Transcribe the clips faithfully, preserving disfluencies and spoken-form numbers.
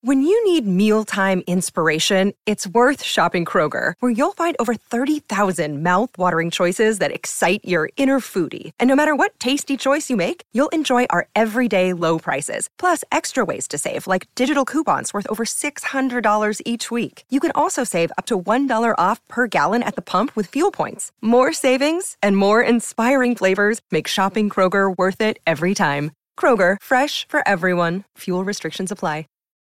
When you need mealtime inspiration, it's worth shopping Kroger, where you'll find over thirty thousand mouth-watering choices that excite your inner foodie. And no matter what tasty choice you make, you'll enjoy our everyday low prices, plus extra ways to save, like digital coupons worth over six hundred dollars each week. You can also save up to one dollar off per gallon at the pump with fuel points. More savings and more inspiring flavors make shopping Kroger worth it every time. Kroger, fresh for everyone. Fuel restrictions apply.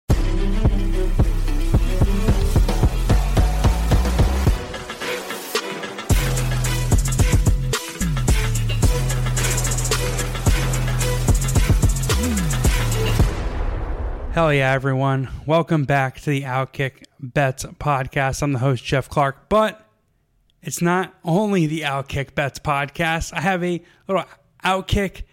Hell yeah, everyone. Welcome back to the Outkick Bets podcast. I'm the host, Jeff Clark, but it's not only the Outkick Bets podcast. I have a little Outkick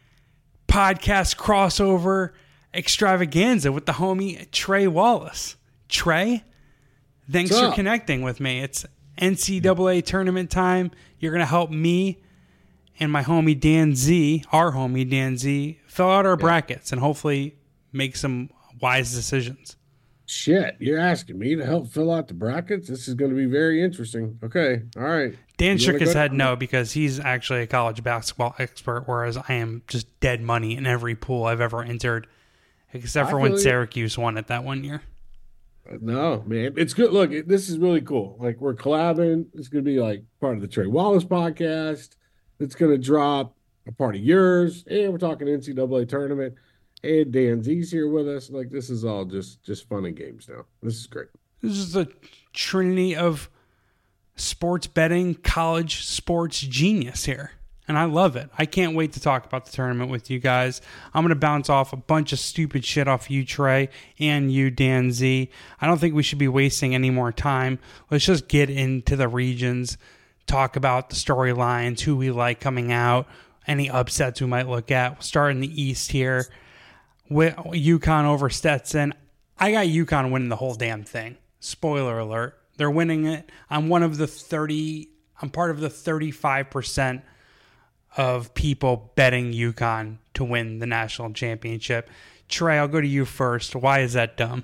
podcast crossover extravaganza with the homie Trey Wallace. Trey, thanks What's for up? connecting with me. It's N C double A tournament time. You're going to help me and my homie Dan Z, our homie Dan Z, fill out our Yeah. brackets and hopefully make some wise decisions. Shit, you're asking me to help fill out the brackets? This is going to be very interesting. Okay, all right. Dan You shook wanna his go head down? no because he's actually a college basketball expert, whereas I am just dead money in every pool I've ever entered, except I for when feel you. Syracuse won it that one year. No, man. It's good. Look, it- this is really cool. Like, we're collabing. It's going to be like part of the Trey Wallace podcast. It's going to drop a part of yours. And we're talking N C double A tournament. And Dan Z's here with us. Like, this is all just just fun and games now. This is great. This is the trinity of sports betting, college sports genius here. And I love it. I can't wait to talk about the tournament with you guys. I'm going to bounce off a bunch of stupid shit off you, Trey, and you, Dan Z. I don't think we should be wasting any more time. Let's just get into the regions, talk about the storylines, who we like coming out, any upsets we might look at. We'll start in the East here with UConn over Stetson. I got UConn winning the whole damn thing. Spoiler alert. They're winning it. I'm one of the thirty, I'm part of the thirty-five percent of people betting UConn to win the national championship. Trey, I'll go to you first. Why is that dumb?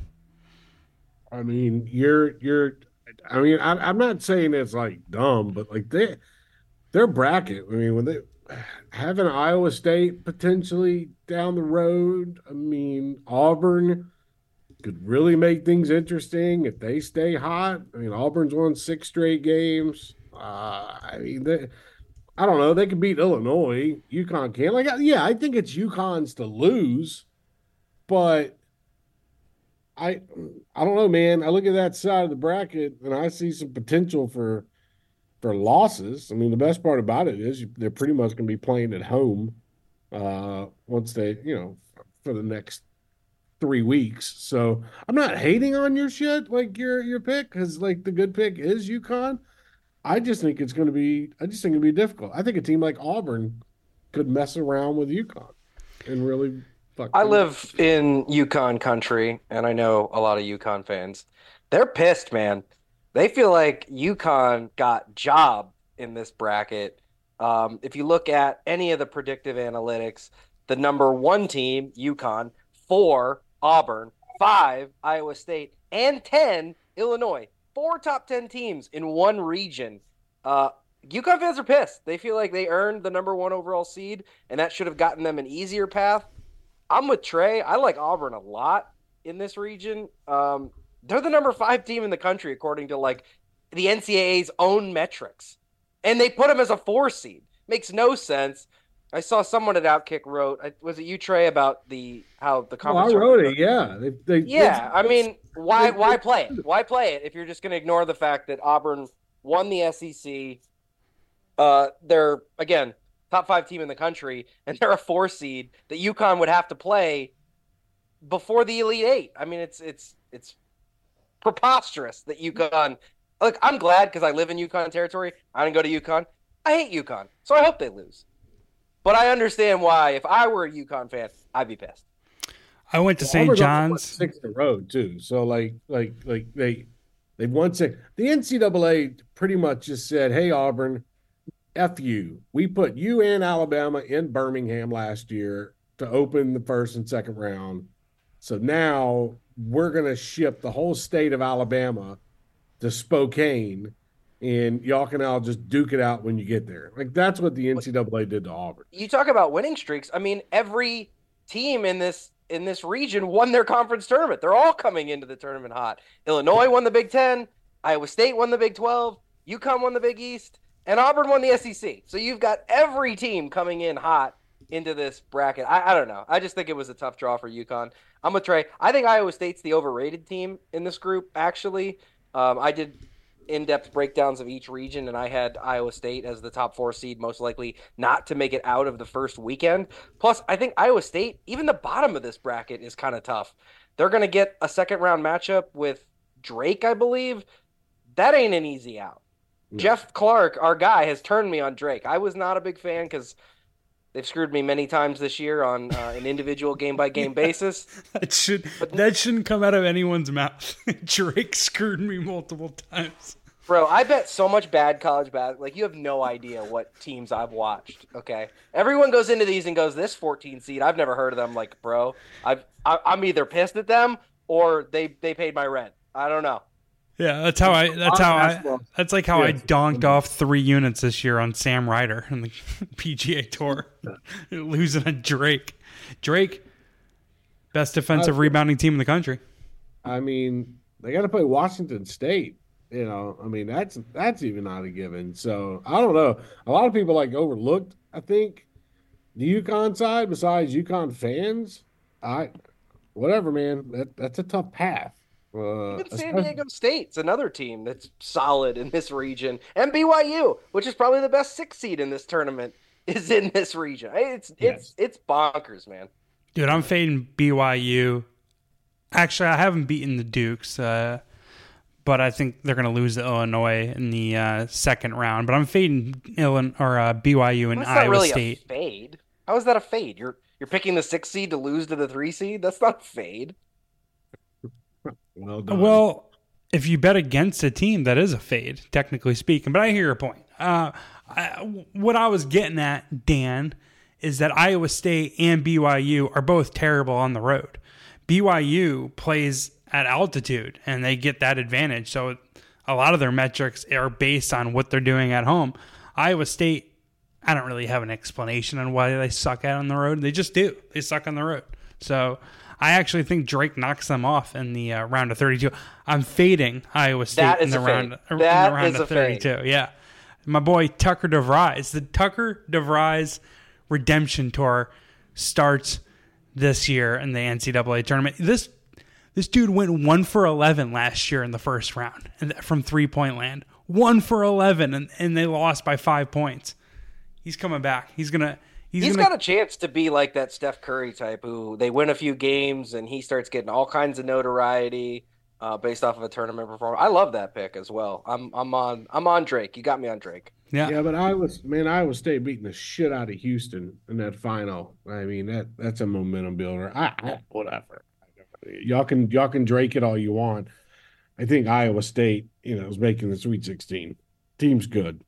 I mean, you're you're. I mean, I, I'm not saying it's like dumb, but like they, their bracket. I mean, when they having Iowa State potentially down the road. I mean, Auburn could really make things interesting if they stay hot. I mean, Auburn's won six straight games. Uh, I mean, they, I don't know. They could beat Illinois. UConn can. Like, yeah, I think it's UConn's to lose, but. I I don't know, man. I look at that side of the bracket and I see some potential for for losses. I mean, the best part about it is they're pretty much going to be playing at home uh, once they, you know, for the next three weeks. So I'm not hating on your shit, like your your pick, because like the good pick is UConn. I just think it's going to be. I just think it'll be difficult. I think a team like Auburn could mess around with UConn and really. I live in UConn country, and I know a lot of UConn fans. They're pissed, man. They feel like UConn got jobbed in this bracket. Um, if you look at any of the predictive analytics, the number one team, UConn, four, Auburn, five, Iowa State, and ten, Illinois. Four top ten teams in one region. Uh, UConn fans are pissed. They feel like they earned the number one overall seed, and that should have gotten them an easier path. I'm with Trey. I like Auburn a lot in this region. Um, they're the number five team in the country, according to like the N C double A's own metrics. And they put them as a four seed. Makes no sense. I saw someone at Outkick wrote, was it you, Trey, about the how the Oh, conference? I wrote it. Yeah. They, they, Yeah. I mean, why they- why play it? Why play it if you're just going to ignore the fact that Auburn won the S E C? Uh, they're, again, top five team in the country, and they're a four seed that UConn would have to play before the Elite Eight. I mean, it's it's it's preposterous that UConn. Look, I'm glad because I live in UConn territory. I didn't go to UConn. I hate UConn, so I hope they lose. But I understand why. If I were a UConn fan, I'd be pissed. I went to Well, Saint Auburn's only won John's. six in a row too. So like like like they they've won six. The N C double A pretty much just said, "Hey Auburn, F you. We put you and Alabama in Birmingham last year to open the first and second round. So now we're going to ship the whole state of Alabama to Spokane, and y'all can all just duke it out when you get there. Like that's what the N C double A did to Auburn. You talk about winning streaks. I mean, every team in this in this region won their conference tournament. They're all coming into the tournament hot. Illinois won the Big Ten. Iowa State won the Big twelve. UConn won the Big East. And Auburn won the S E C. So you've got every team coming in hot into this bracket. I, I don't know. I just think it was a tough draw for UConn. I'm with Trey. I think Iowa State's the overrated team in this group, actually. Um, I did in-depth breakdowns of each region, and I had Iowa State as the top four seed, most likely not to make it out of the first weekend. Plus, I think Iowa State, even the bottom of this bracket, is kind of tough. They're going to get a second-round matchup with Drake, I believe. That ain't an easy out. No. Jeff Clark, our guy, has turned me on Drake. I was not a big fan because they've screwed me many times this year on uh, an individual game-by-game basis. That should but, that shouldn't come out of anyone's mouth. Drake screwed me multiple times. Bro, I bet so much bad college basketball. Like, you have no idea what teams I've watched, okay? Everyone goes into these and goes, this fourteen seed, I've never heard of them. Like, bro, I've, I, I'm either pissed at them or they, they paid my rent. I don't know. Yeah, that's how I. That's how I. That's like how I donked off three units this year on Sam Ryder in the P G A Tour, losing to Drake. Drake, best defensive rebounding team in the country. I mean, they got to play Washington State. You know, I mean that's that's even not a given. So I don't know. A lot of people like overlooked. I think the UConn side, besides UConn fans, I whatever, man. That that's a tough path. Uh, Even San Diego State's another team that's solid in this region, and B Y U, which is probably the best six seed in this tournament, is in this region. It's yes. it's it's bonkers, man. Dude, I'm fading B Y U. Actually, I haven't beaten the Dukes, uh, but I think they're going to lose to Illinois in the uh, second round. But I'm fading Illinois or uh, B Y U and That's Iowa not really State. A fade. How is that a fade? You're you're picking the six seed to lose to the three seed. That's not a fade. Well done. Well, if you bet against a team, that is a fade, technically speaking. But I hear your point. Uh, I, what I was getting at, Dan, is that Iowa State and B Y U are both terrible on the road. B Y U plays at altitude, and they get that advantage. So a lot of their metrics are based on what they're doing at home. Iowa State, I don't really have an explanation on why they suck out on the road. They just do. They suck on the road. So I actually think Drake knocks them off in the uh, round of thirty-two. I'm fading Iowa State in the round, in the round of thirty-two. Fade. Yeah. My boy Tucker DeVries. The Tucker DeVries Redemption Tour starts this year in the N C double A tournament. This this dude went one for eleven last year in the first round and from three-point land. one for eleven, and, and they lost by five points. He's coming back. He's going to He's, He's gonna, got a chance to be like that Steph Curry type who they win a few games and he starts getting all kinds of notoriety uh, based off of a tournament performance. I love that pick as well. I'm I'm on I'm on Drake. You got me on Drake. Yeah, yeah, but Iowa man, Iowa State beating the shit out of Houston in that final. I mean that that's a momentum builder. I, I whatever. Y'all can y'all can Drake it all you want. I think Iowa State, you know, is making the Sweet sixteen. Team's good.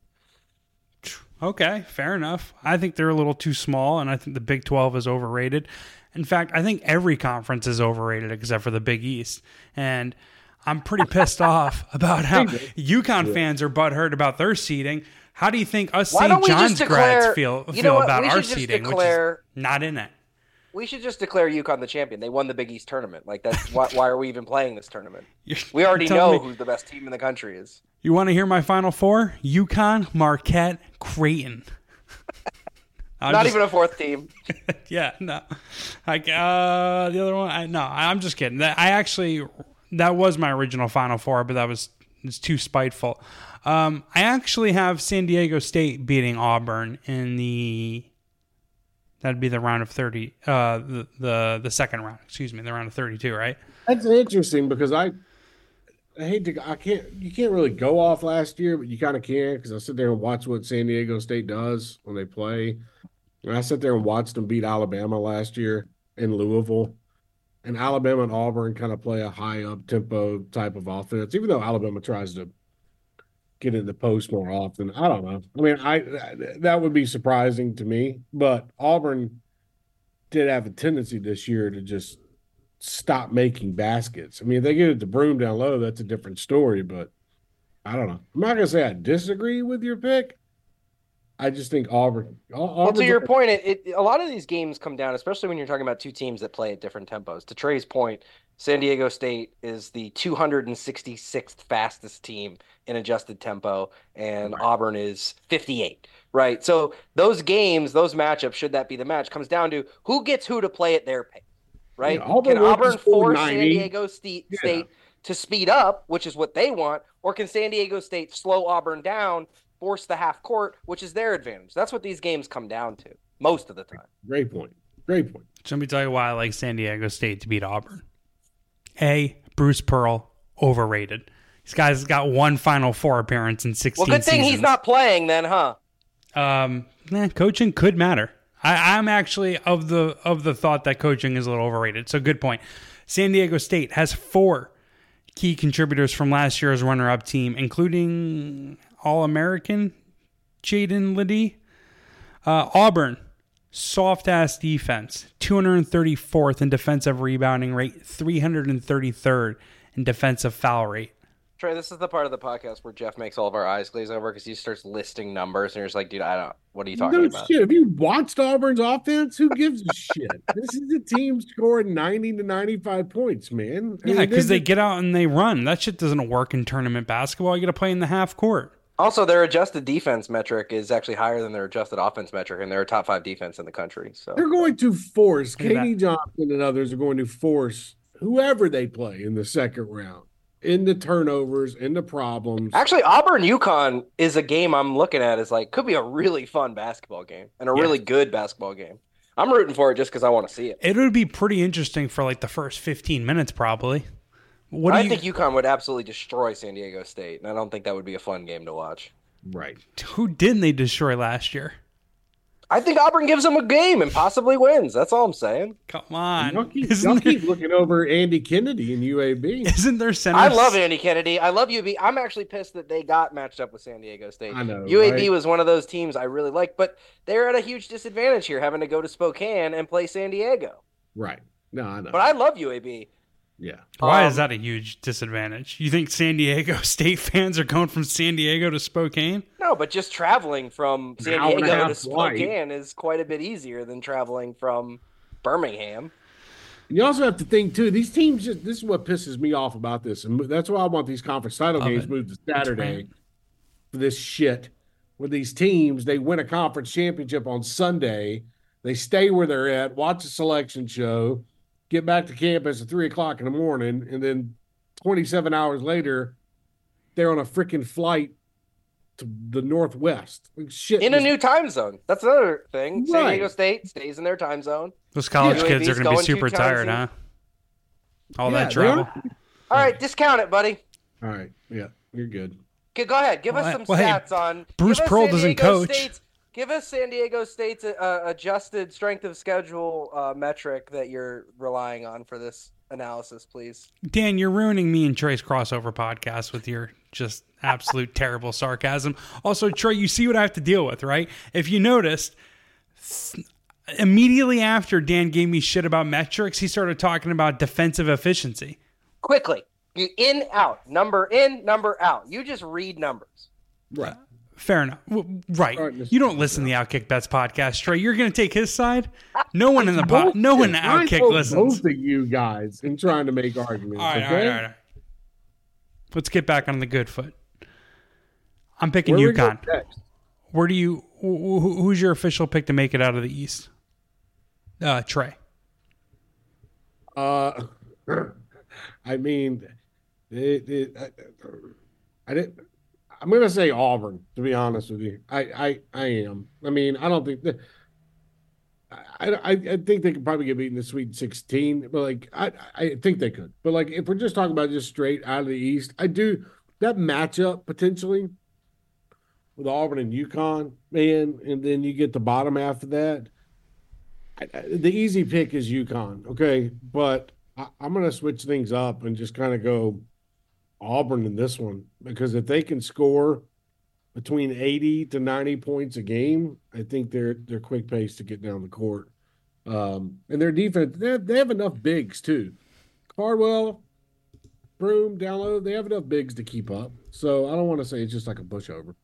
Okay, fair enough. I think they're a little too small, and I think the Big twelve is overrated. In fact, I think every conference is overrated except for the Big East. And I'm pretty pissed off about how UConn yeah. fans are butthurt about their seeding. How do you think us Saint John's declare, grads feel, feel about our seeding, declare, which is not in it? We should just declare UConn the champion. They won the Big East tournament. Like that's why, why are we even playing this tournament? We already know me, who the best team in the country is. You want to hear my Final Four? UConn, Marquette, Creighton. Not just, even a fourth team. Yeah, no. Like uh, the other one, I, no. I'm just kidding. That I actually that was my original Final Four, but that was it's too spiteful. Um, I actually have San Diego State beating Auburn in the. That'd be the round of thirty. Uh, the the the second round. Excuse me, the round of thirty-two. Right. That's interesting because I. I hate to. I can't. You can't really go off last year, but you kind of can because I sit there and watch what San Diego State does when they play. And I sat there and watched them beat Alabama last year in Louisville, and Alabama and Auburn kind of play a high up tempo type of offense. Even though Alabama tries to get in the post more often, I don't know. I mean, I that would be surprising to me, but Auburn did have a tendency this year to just stop making baskets. I mean, if they get it to Broome down low, that's a different story. But I don't know. I'm not gonna say I disagree with your pick. I just think Auburn. Well, to your point, it, it a lot of these games come down, especially when you're talking about two teams that play at different tempos. To Trey's point, San Diego State is the two hundred sixty-sixth fastest team in adjusted tempo, and right. Auburn is fifty-eight. Right. So those games, those matchups, should that be the match, comes down to who gets who to play at their pace. Right? Yeah, Auburn can Auburn force San Diego State, yeah. State to speed up, which is what they want, or can San Diego State slow Auburn down, force the half court, which is their advantage? That's what these games come down to most of the time. Great point. Great point. So let me tell you why I like San Diego State to beat Auburn. A, Bruce Pearl, overrated. This guy's got one Final Four appearance in sixteen Well, good thing seasons. He's not playing then, huh? Um, eh, coaching could matter. I, I'm actually of the of the thought that coaching is a little overrated. So good point. San Diego State has four key contributors from last year's runner-up team, including All-American Jaden Liddy. Uh, Auburn, soft-ass defense, two hundred thirty-fourth in defensive rebounding rate, three hundred thirty-third in defensive foul rate. Trey, this is the part of the podcast where Jeff makes all of our eyes glaze over because he starts listing numbers and you're just like, dude, I don't, what are you talking no about? Shit. Have you watched Auburn's offense? Who gives a shit? This is a team scoring ninety to ninety-five points, man. Yeah, because they get out and they run. That shit doesn't work in tournament basketball. You got to play in the half court. Also, their adjusted defense metric is actually higher than their adjusted offense metric, and they're a top five defense in the country. So they're going to force, Katie Johnson and others are going to force whoever they play in the second round into turnovers, into problems. Actually, Auburn UConn is a game I'm looking at as like, could be a really fun basketball game and a yes. really good basketball game. I'm rooting for it just because I want to see it. It would be pretty interesting for like the first fifteen minutes, probably. What do I you... think UConn would absolutely destroy San Diego State, and I don't think that would be a fun game to watch. Right. Who didn't they destroy last year? I think Auburn gives them a game and possibly wins. That's all I'm saying. Come on. Y'all keep, y'all keep there... looking over Andy Kennedy in U A B. Isn't there center? I love Andy Kennedy. I love U A B. I'm actually pissed that they got matched up with San Diego State. I know. U A B right? was one of those teams I really liked, but they're at a huge disadvantage here having to go to Spokane and play San Diego. Right. No, I know. But I love U A B. Yeah. Why um, is that a huge disadvantage? You think San Diego State fans are going from San Diego to Spokane? No, but just traveling from San Diego to Spokane flight. is quite a bit easier than traveling from Birmingham. And you also have to think, too, these teams, just this is what pisses me off about this. And that's why I want these conference title Love games it. moved to Saturday for this shit. Where these teams, they win a conference championship on Sunday. They stay where they're at, watch a selection show, get back to campus at three o'clock in the morning, and then twenty-seven hours later, they're on a freaking flight to the Northwest. Like, shit. In a new time zone. That's another thing. Right. San Diego State stays in their time zone. Those college yeah. kids are going to be super tired, huh? All yeah, that travel. All right, discount it, buddy. All right. Yeah, you're good. Okay, go ahead. Give well, us some well, stats hey, on Bruce Pearl doesn't coach. State's, give us San Diego State's uh, adjusted strength of schedule uh, metric that you're relying on for this analysis, please. Dan, you're ruining me and Trey's crossover podcast with your just absolute terrible sarcasm. Also, Trey, you see what I have to deal with, right? If you noticed, immediately after Dan gave me shit about metrics, he started talking about defensive efficiency. Quickly. You in, out, number in, number out. You just read numbers. Right. Fair enough. Right. You don't listen to the Outkick Bets podcast, Trey. You're going to take his side? No one in the po- no one in the Outkick listens. Both of you guys in trying to make arguments. All right, okay? all right, all right. Let's get back on the good foot. I'm picking Where UConn. Where do you? Who, who's your official pick to make it out of the East? Uh, Trey. Uh, I mean. It, it, I, I didn't. I'm going to say Auburn. To be honest with you, I, I, I am. I mean, I don't think that. I, I, I think they could probably get beaten in the Sweet sixteen, but like I, I think they could. But like if we're just talking about just straight out of the East, I do that matchup potentially with Auburn and UConn, man, and then you get the bottom half of that. I, I, the easy pick is UConn, okay, but I, I'm going to switch things up and just kind of go Auburn in this one, because if they can score between eighty to ninety points a game, I think they're they're quick pace to get down the court. Um, and their defense, they have, they have enough bigs too. Cardwell, Broom, download. They have enough bigs to keep up. So I don't want to say it's just like a pushover.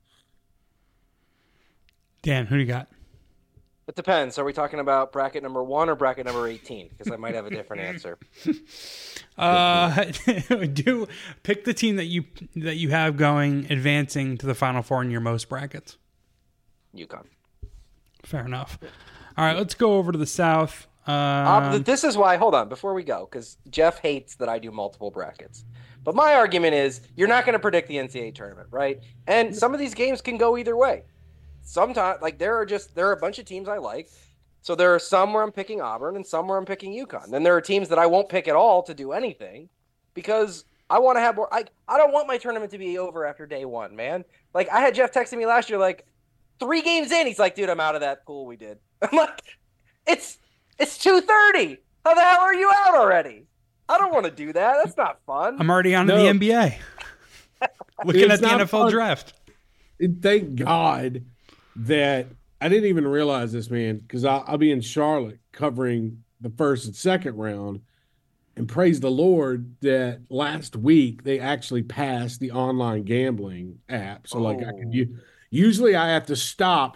Dan, who do you got? It depends. Are we talking about bracket number one or bracket number eighteen? Because I might have a different answer. Uh, do pick the team that you that you have going advancing to the Final Four in your most brackets. UConn. Fair enough. All right, let's go over to the South. Um, Uh, this is why, hold on, before we go, because Jeff hates that I do multiple brackets. But my argument is you're not going to predict the N C double A tournament, right? And some of these games can go either way. Sometimes, like, there are just, there are a bunch of teams I like. So there are some where I'm picking Auburn and some where I'm picking UConn. Then there are teams that I won't pick at all to do anything because I want to have more. I, I don't want my tournament to be over after day one, man. Like, I had Jeff texting me last year, like, three games in, he's like, dude, I'm out of that pool we did. I'm like, it's it's two thirty. How the hell are you out already? I don't want to do that. That's not fun. I'm already on to No. the N B A. Looking It's at the not N F L fun. draft. Thank God that I didn't even realize this, man, because I'll, I'll be in Charlotte covering the first and second round. And praise the Lord that last week they actually passed the online gambling app. So, like, I could, u- usually I have to stop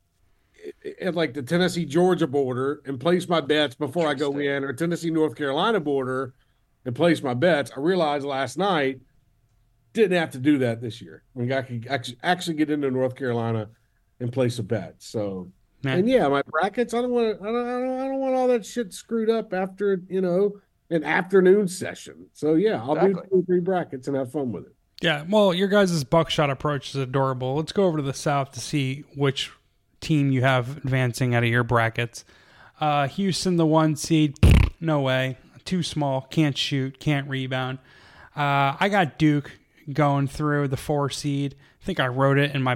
at like the Tennessee Georgia border and place my bets before I go Interesting. in, or Tennessee North Carolina border and place my bets. I realized last night didn't have to do that this year. I, mean, I could actually actually get into North Carolina and place a bet. So, Man. and yeah, my brackets. I don't want to. I don't, I don't. I don't want all that shit screwed up after you know an afternoon session. So yeah, I'll Exactly. do two or three brackets and have fun with it. Yeah, well, your guys' buckshot approach is adorable. Let's go over to the South to see which team you have advancing out of your brackets. Uh, Houston, the one seed, no way. Too small, can't shoot, can't rebound. Uh, I got Duke going through the four seed. I think I wrote it in my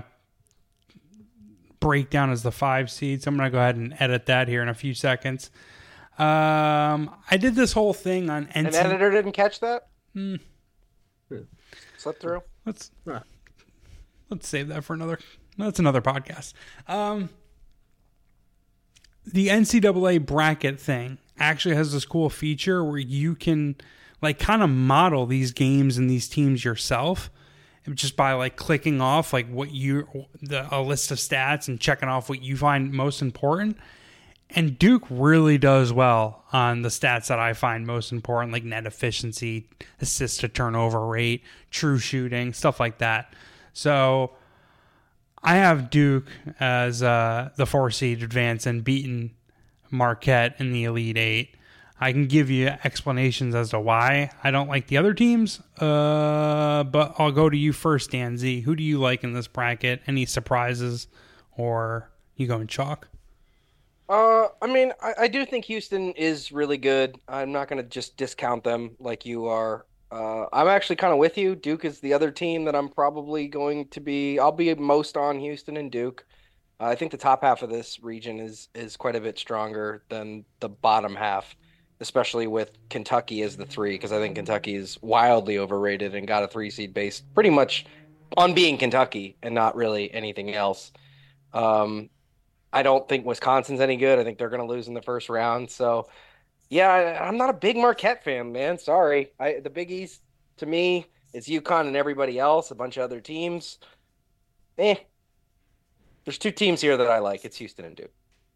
breakdown as the five seed, so I'm going to go ahead and edit that here in a few seconds. Um, I did this whole thing on N An C. editor didn't catch that? Hmm. Slip through? Let's Right. let's save that for another. That's another podcast. Um, the N C double A bracket thing actually has this cool feature where you can like kind of model these games and these teams yourself, just by like clicking off like what you the a list of stats and checking off what you find most important. And Duke really does well on the stats that I find most important, like net efficiency, assist to turnover rate, true shooting, stuff like that. So I have Duke as uh, the four seed advance and beaten Marquette in the Elite Eight. I can give you explanations as to why I don't like the other teams, uh, but I'll go to you first, Dan Z. Who do you like in this bracket? Any surprises, or you going chalk? Uh, I mean, I, I do think Houston is really good. I'm not going to just discount them like you are. Uh, I'm actually kind of with you. Duke is the other team that I'm probably going to be. I'll be most on Houston and Duke. Uh, I think the top half of this region is is quite a bit stronger than the bottom half, especially with Kentucky as the three, because I think Kentucky is wildly overrated and got a three seed based pretty much on being Kentucky and not really anything else. Um, I don't think Wisconsin's any good. I think they're going to lose in the first round. So, yeah, I, I'm not a big Marquette fan, man. Sorry. I, the Big East, to me, is UConn and everybody else, a bunch of other teams. Eh. There's two teams here that I like. It's Houston and Duke.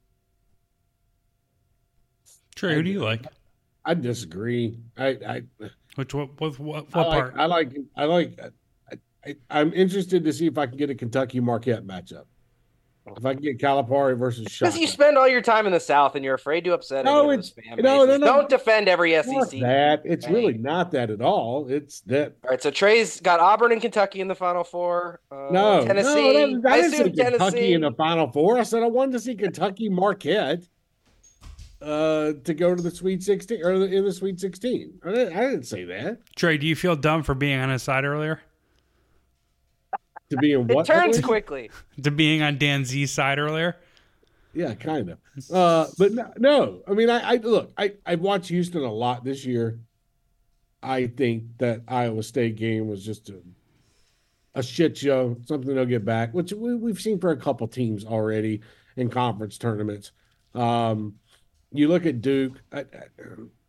Trey, who do you like? I disagree. I I Which what what what, I what like, part? I like I like I, I, I'm interested to see if I can get a Kentucky Marquette matchup. If I can get Calipari versus Because Shaka. you spend all your time in the South and you're afraid to upset No, any of it's- those fan no, no, bases. no. Don't defend every S E Not C. that. It's Hey. really not that at all. It's that All right, so Trey's got Auburn and Kentucky in the Final Four. Uh, no, Tennessee. no, no, I I didn't say assume Kentucky Tennessee. in the Final Four. I said I wanted to see Kentucky Marquette uh, to go to the Sweet Sixteen or in the Sweet Sixteen. I didn't, I didn't say that. Trey, do you feel dumb for being on his side earlier? To be in It what? turns place? quickly. To being on Dan Z's side earlier? Yeah, kind of. Uh, but no, no, I mean, I, I look, I I watched Houston a lot this year. I think that Iowa State game was just a, a shit show, something they'll get back, which we, we've seen for a couple teams already in conference tournaments. Um, you look at Duke, I, I,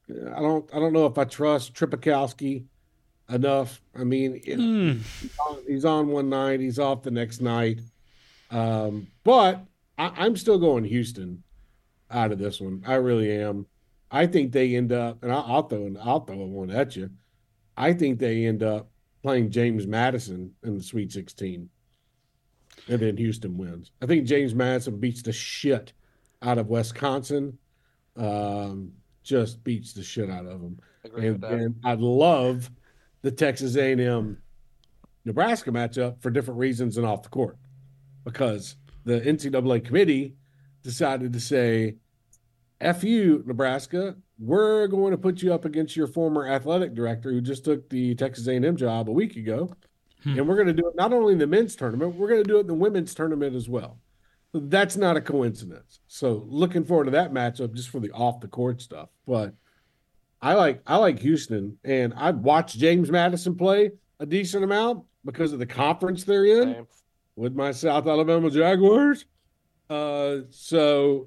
I don't I don't know if I trust Tripakowski enough. I mean, you know, Mm. he's, on, he's on one night, he's off the next night. Um, but I, I'm still going Houston out of this one. I really am. I think they end up, and I'll, I'll throw I'll throw one at you. I think they end up playing James Madison in the Sweet sixteen, and then Houston wins. I think James Madison beats the shit out of Wisconsin. Um, just beats the shit out of them. Agree And, with that. and I love the Texas A and M Nebraska matchup for different reasons and off the court, because the N C double A committee decided to say, F you, Nebraska, we're going to put you up against your former athletic director who just took the Texas A and M job a week ago. Hmm. And we're going to do it not only in the men's tournament, we're going to do it in the women's tournament as well. So that's not a coincidence. So looking forward to that matchup just for the off the court stuff. But I like I like Houston, and I've watched James Madison play a decent amount because of the conference they're in Same. with my South Alabama Jaguars. Uh, so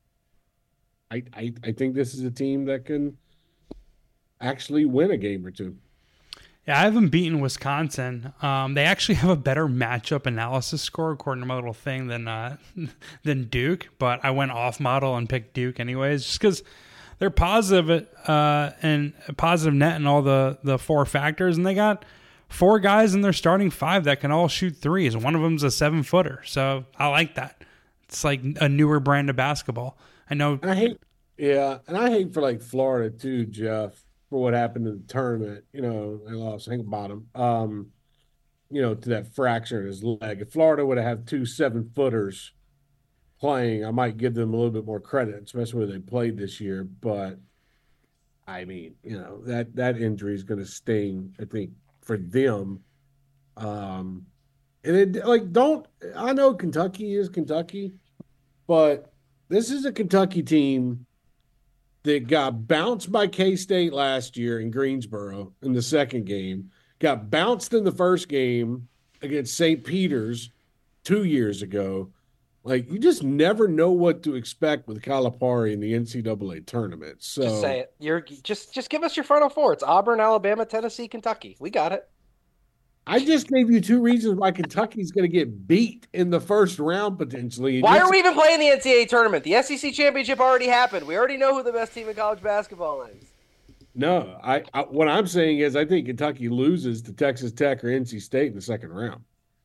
I, I I think this is a team that can actually win a game or two. Yeah, I haven't beaten Wisconsin. Um, they actually have a better matchup analysis score according to my little thing than uh, than Duke, but I went off model and picked Duke anyways, just because they're positive uh, and positive net in all the the four factors, and they got four guys in their starting five that can all shoot threes. One of them's a seven footer, so I like that. It's like a newer brand of basketball. I know. I hate, yeah, and I hate for like Florida too, Jeff, for what happened in the tournament. You know, they lost Hinklebottom, um, you know, to that fracture in his leg. If Florida would have had two seven footers playing, I might give them a little bit more credit, especially where they played this year. But I mean, you know, that that injury is going to sting, I think, for them. Um, and it like don't I know Kentucky is Kentucky, but this is a Kentucky team that got bounced by K-State last year in Greensboro in the second game, got bounced in the first game against Saint Peter's two years ago. Like, you just never know what to expect with Calipari in the N C double A tournament. So Just say it. You're just just give us your final four. It's Auburn, Alabama, Tennessee, Kentucky. We got it. I just gave you two reasons why Kentucky's going to get beat in the first round potentially. Why are we even playing the N C double A tournament? The S E C championship already happened. We already know who the best team in college basketball is. No, I, I what I'm saying is I think Kentucky loses to Texas Tech or N C State in the second round.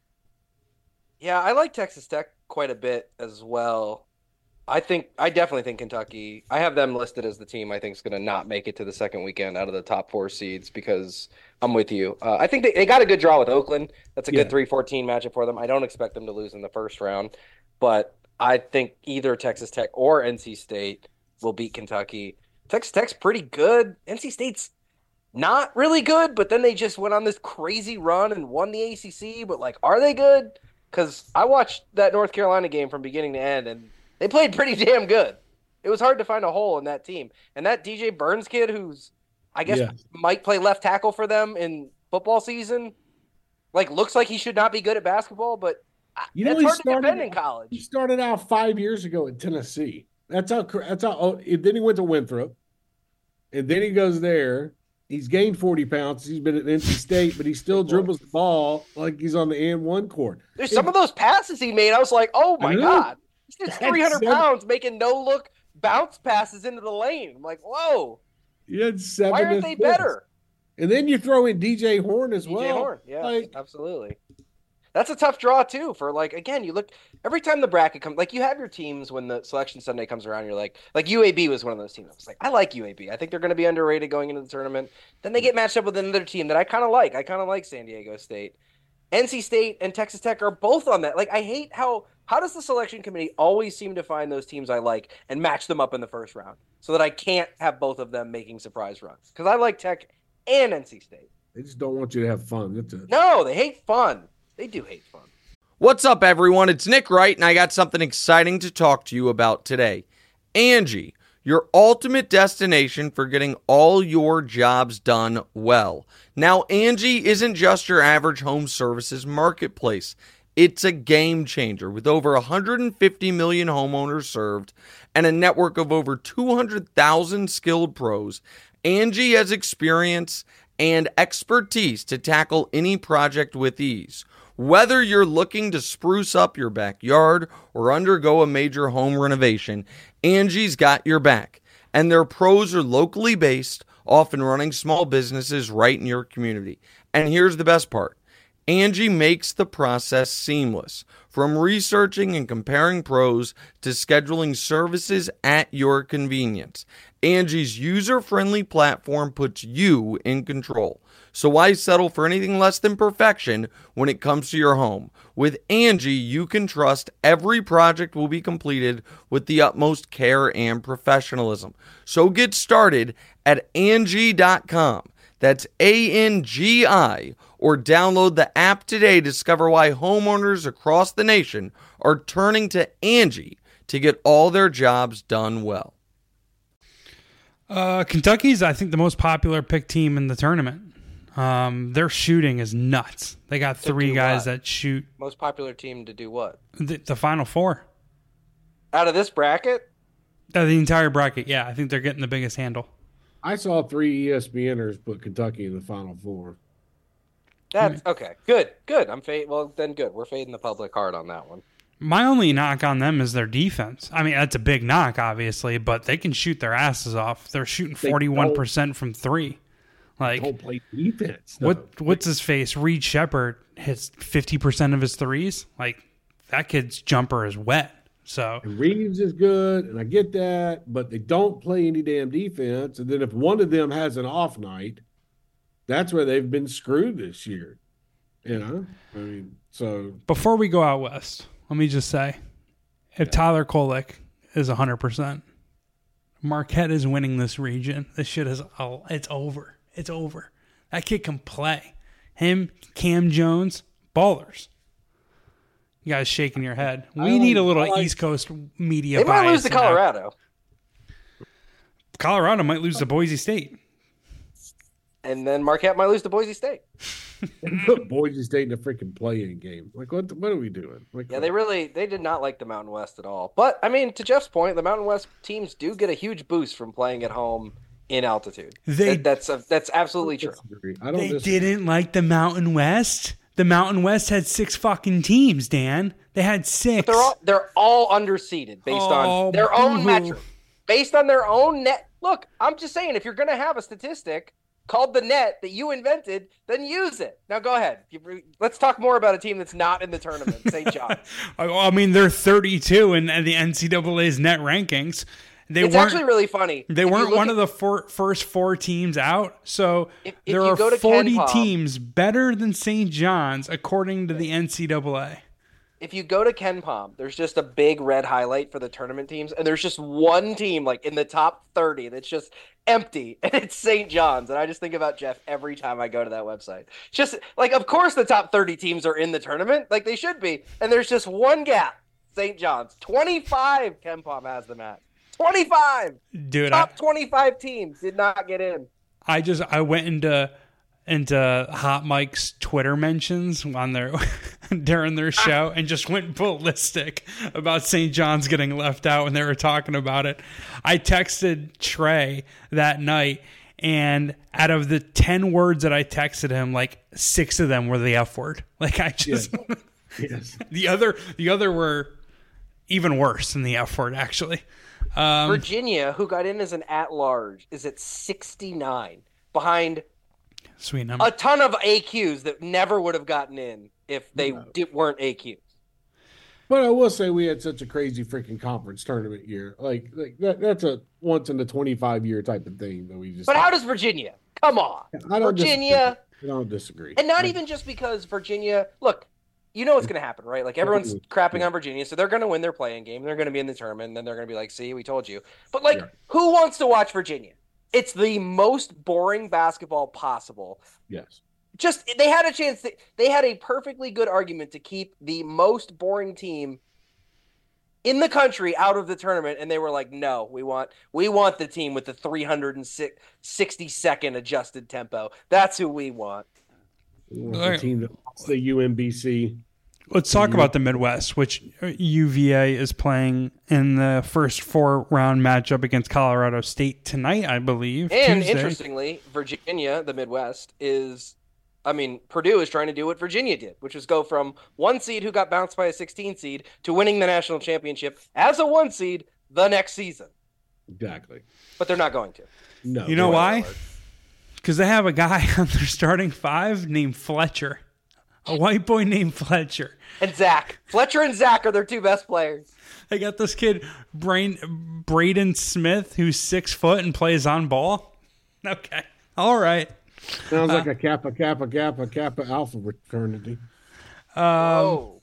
Yeah, I like Texas Tech quite a bit as well. I think I definitely think Kentucky. I have them listed as the team I think is going to not make it to the second weekend out of the top four seeds because I'm with you. Uh, I think they, they got a good draw with Oakland. That's a Yeah. good three fourteen matchup for them. I don't expect them to lose in the first round, but I think either Texas Tech or N C State will beat Kentucky. Texas Tech's pretty good. N C State's not really good, but then they just went on this crazy run and won the A C C. But, like, are they good? Because I watched that North Carolina game from beginning to end, and they played pretty damn good. It was hard to find a hole in that team. And that D J Burns kid, who's, I guess, Yeah. might play left tackle for them in football season, like, looks like he should not be good at basketball, but You know, it's he hard to started- defend in He college. started out five years ago in Tennessee. That's how. That's how. Oh, then he went to Winthrop, and then he goes there. He's gained forty pounds. He's been at N C State, but he still dribbles the ball like he's on the and one court. There's some of those passes he made. I was like, oh my I know. God. He's just That's three hundred seven- pounds making no look bounce passes into the lane. I'm like, whoa. He had seven. Why aren't they assists. better? And then you throw in D J Horn as D J well. Horn. Yeah, Like, absolutely. That's a tough draw, too, for, like, again, you look, every time the bracket comes, like, you have your teams when the Selection Sunday comes around, you're like, like, U A B was one of those teams. I was like, I like U A B. I think they're going to be underrated going into the tournament. Then they get matched up with another team that I kind of like. I kind of like San Diego State. N C State and Texas Tech are both on that. Like, I hate how, how does the selection committee always seem to find those teams I like and match them up in the first round so that I can't have both of them making surprise runs? Because I like Tech and N C State. they just don't want you to have fun. That's it. No, they hate fun. They do hate fun. What's up, everyone? It's Nick Wright, and I got something exciting to talk to you about today. Angie, your ultimate destination for getting all your jobs done well. Now, Angie isn't just your average home services marketplace. It's a game changer with over one hundred fifty million homeowners served and a network of over two hundred thousand skilled pros. Angie has experience and expertise to tackle any project with ease. Whether you're looking to spruce up your backyard or undergo a major home renovation, Angie's got your back. And their pros are locally based, often running small businesses right in your community. And here's the best part. Angie makes the process seamless. From researching and comparing pros to scheduling services at your convenience. Angie's user-friendly platform puts you in control. So why settle for anything less than perfection when it comes to your home? With Angie, you can trust every project will be completed with the utmost care and professionalism. So get started at Angie dot com. That's A N G I, or download the app today to discover why homeowners across the nation are turning to Angie to get all their jobs done well. Uh, Kentucky's, I think, the most popular pick team in the tournament. Um, their shooting is nuts. They got three guys that shoot. Most popular team to do what? The, the Final Four. Out of this bracket? Uh, the entire bracket, yeah. I think they're getting the biggest handle. I saw three ESPNers put Kentucky in the Final Four. That's okay. Good, good. I'm fade. Well, then good. We're fading the public hard on that one. My only knock on them is their defense. I mean, that's a big knock, obviously, but they can shoot their asses off. They're shooting forty-one percent from three. Like, don't play defense. though. what? What's his face? Reed Shepherd hits fifty percent of his threes. Like, that kid's jumper is wet. So And Reeves is good, and I get that, but they don't play any damn defense. And then if one of them has an off night, that's where they've been screwed this year. You know, I mean, so before we go out west, let me just say, if Tyler Kolek is one hundred percent, Marquette is winning this region. This shit is, oh, it's over. It's over. That kid can play. Him, Cam Jones, ballers. You guys shaking your head. We like, need a little like, East Coast media They bias. might lose to in that. Colorado. Colorado might lose to Boise State. And then Marquette might lose to Boise State. put Boise State in a freaking play-in game. Like, what? What are we doing? Like, Yeah, they really they did not like the Mountain West at all. But I mean, to Jeff's point, the Mountain West teams do get a huge boost from playing at home in altitude. They- That- that's a, that's absolutely true. disagree. I don't. They disagree. didn't like the Mountain West. The Mountain West had six fucking teams, Dan. They had six. They're all they're all underseeded based Oh, on their own boo-hoo. metric, based on their own net. Look, I'm just saying, if you're gonna have a statistic called the net that you invented, then use it. Now go ahead. You- Let's talk more about a team that's not in the tournament, Saint John. I mean, they're thirty-two in the N C double A's net rankings. They It's weren't. actually really funny. They If you weren't look one at- of the four, first four teams out. So If- if there you are go to forty Ken Pom- teams better than Saint John's according to the N C double A. If you go to Ken Pom, there's just a big red highlight for the tournament teams, and there's just one team like in the top thirty that's just empty, and it's Saint John's. And I just think about Jeff every time I go to that website. Just like, of course, the top thirty teams are in the tournament, like they should be, and there's just one gap. Saint John's, twenty-five. Ken Pom has them at twenty-five. Dude, I, Top twenty-five teams did not get in. I just I went into into Hot Mike's Twitter mentions on their during their show and just went ballistic about Saint John's getting left out when they were talking about it. I texted Trey that night, and out of the ten words that I texted him, like six of them were the F word. Like I just Yes. the other the other were even worse than the F word actually. Um, Virginia, who got in as an at-large, is at sixty-nine, behind sweet number. a ton of A Qs that never would have gotten in if they di- weren't A Qs. But I will say we had such a crazy freaking conference tournament year. Like, like that, that's a once in a twenty-five year type of thing that we just. But how does Virginia? Come on. I don't Virginia. Disagree. I don't disagree. And not Like, even just because Virginia, look, you know what's going to happen, right? Like everyone's crapping on Virginia, so they're going to win their playing game. They're going to be in the tournament, and then they're going to be like, see, we told you. But like, Yeah. who wants to watch Virginia? It's the most boring basketball possible. Yes. Just they had a chance. To, they had a perfectly good argument to keep the most boring team in the country out of the tournament, and they were like, "No, we want we want the team with the three hundred sixty second adjusted tempo. That's who we want." We want All the right. team that lost the U M B C. Let's talk about the Midwest, which U V A is playing in the first four-round matchup against Colorado State tonight, I believe. And Tuesday. Interestingly, Virginia, the Midwest, is, I mean, Purdue is trying to do what Virginia did, which is go from one seed who got bounced by a sixteen seed to winning the national championship as a one seed the next season. Exactly. But they're not going to. No. You know why? Because they have a guy on their starting five named Fletcher. A white boy named Fletcher. And Zach. Fletcher and Zach are their two best players. They got this kid, Brain, Braden Smith, who's six foot and plays on ball. Okay. All right. Sounds Uh, like a Kappa, Kappa, Kappa, Kappa Alpha fraternity. Um, Oh.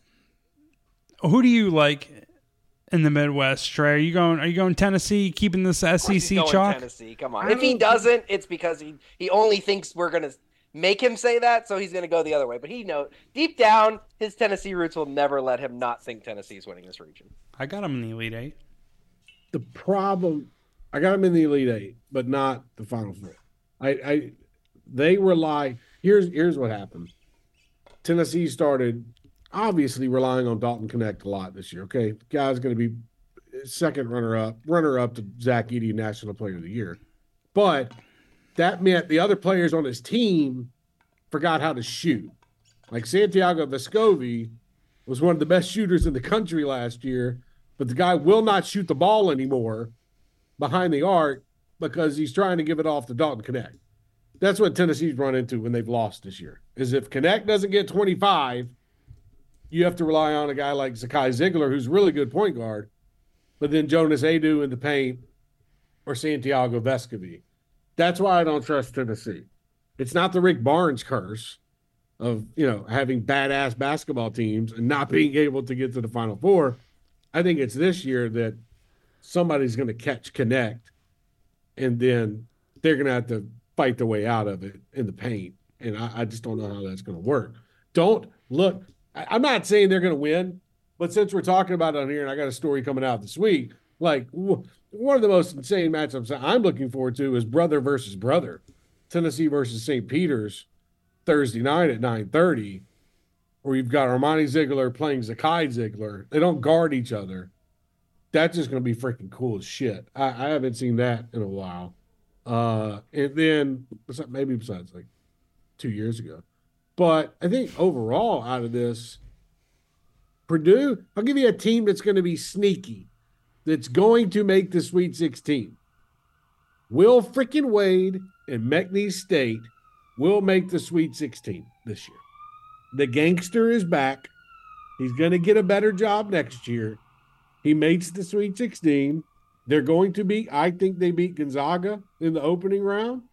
who do you like in the Midwest, Trey? Are you going? Are you going Tennessee? Keeping this S E C He's going chalk? Tennessee. Come on. If he doesn't, it's because he, he only thinks we're going to make him say that, so he's going to go the other way. But he knows deep down, his Tennessee roots will never let him not think Tennessee's winning this region. I got him in the Elite Eight. The problem, I got them in the Elite Eight, but not the Final Four. I, I they rely. Here's here's what happened. Tennessee started obviously relying on Dalton Connect a lot this year. Okay, the guy's going to be second runner up, runner up to Zach Edey, National Player of the Year, but that meant the other players on his team forgot how to shoot. Like Santiago Vescovi was one of the best shooters in the country last year, but the guy will not shoot the ball anymore behind the arc because he's trying to give it off to Dalton Connect. That's what Tennessee's run into when they've lost this year, is if Connect doesn't get twenty-five, you have to rely on a guy like Zakai Ziegler, who's a really good point guard, but then Jonas Adu in the paint or Santiago Vescovi. That's why I don't trust Tennessee. It's not the Rick Barnes curse of, you know, having badass basketball teams and not being able to get to the Final Four. I think it's this year that somebody's going to catch Connect, and then they're going to have to fight their way out of it in the paint. And I, I just don't know how that's going to work. Don't look. I, I'm not saying they're going to win, but since we're talking about it on here, and I got a story coming out this week, like w- one of the most insane matchups I'm looking forward to is brother versus brother, Tennessee versus Saint Peter's Thursday night at nine thirty, where you've got Armani Ziegler playing Zakai Ziegler. They don't guard each other. That's just going to be freaking cool as shit. I, I haven't seen that in a while. Uh, and then maybe besides like two years ago. But I think overall out of this, Purdue, I'll give you a team that's going to be sneaky, that's going to make the Sweet sixteen. Will freaking Wade and McNeese State will make the Sweet sixteen this year. The gangster is back. He's going to get a better job next year. He makes the Sweet sixteen. They're going to beat, I think they beat Gonzaga in the opening round.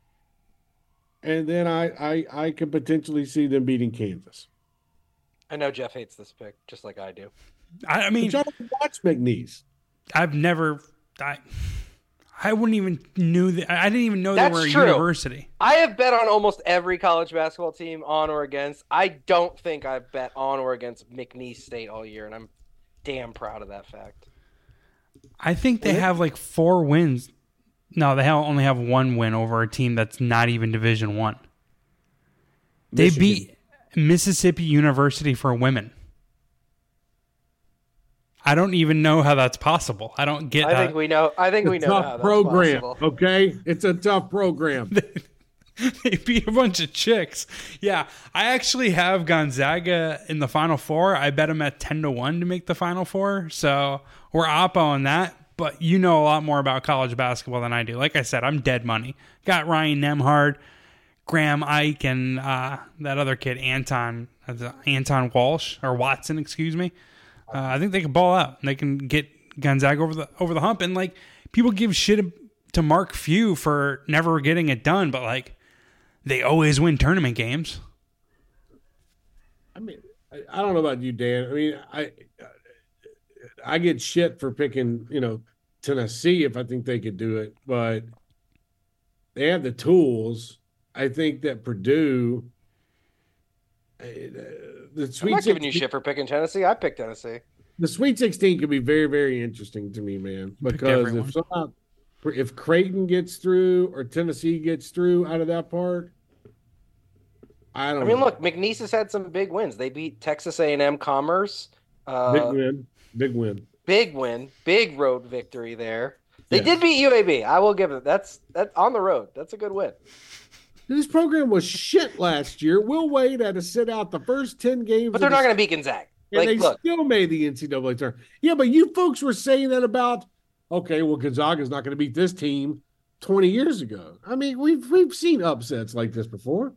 And then I, I, I can potentially see them beating Kansas. I know Jeff hates this pick, just like I do. I, I mean, but y'all don't watch McNeese. I've never, I, I wouldn't even knew that. I didn't even know That's they were a true. university. I have bet on almost every college basketball team on or against. I don't think I've bet on or against McNeese State all year, and I'm damn proud of that fact. I think they have like four wins. No, they have, only have one win over a team that's not even Division One. They Michigan. beat Mississippi University for women. I don't even know how that's possible. I don't get. I how, think we know. I think It's we a know tough how that's program, possible. okay? It's a tough program. They beat a bunch of chicks. Yeah, I actually have Gonzaga in the Final Four. I bet them at ten to one to make the Final Four. So we're oppo on that. But you know a lot more about college basketball than I do. Like I said, I'm dead money. Got Ryan Nemhard, Graham Ike, and uh, that other kid, Anton uh, Anton Walsh or Watson, excuse me. Uh, I think they can ball out. They can get Gonzaga over the over the hump. And like people give shit to Mark Few for never getting it done, but like they always win tournament games. I mean, I, I don't know about you, Dan. I mean, I I get shit for picking, you know, Tennessee if I think they could do it, but they have the tools. I think that Purdue, uh, the I'm Sweet not giving you sixteen, shit for picking Tennessee. I picked Tennessee. the Sweet sixteen could be very, very interesting to me, man. Because everyone. if somehow, if Creighton gets through or Tennessee gets through out of that part, I don't. I mean, know. look, McNeese has had some big wins. They beat Texas A and M Commerce. Uh, Big win. Big win. Big win. Big road victory there. They Yes. did beat U A B. I will give it. That's that on the road. That's a good win. This program was shit last year. Will Wade had to sit out the first ten games. But they're of not the going to beat Gonzaga. And Like, they look, still made the N C double A tournament. Yeah, but you folks were saying that about, okay, well, Gonzaga's not going to beat this team twenty years ago. I mean, we've we've seen upsets like this before.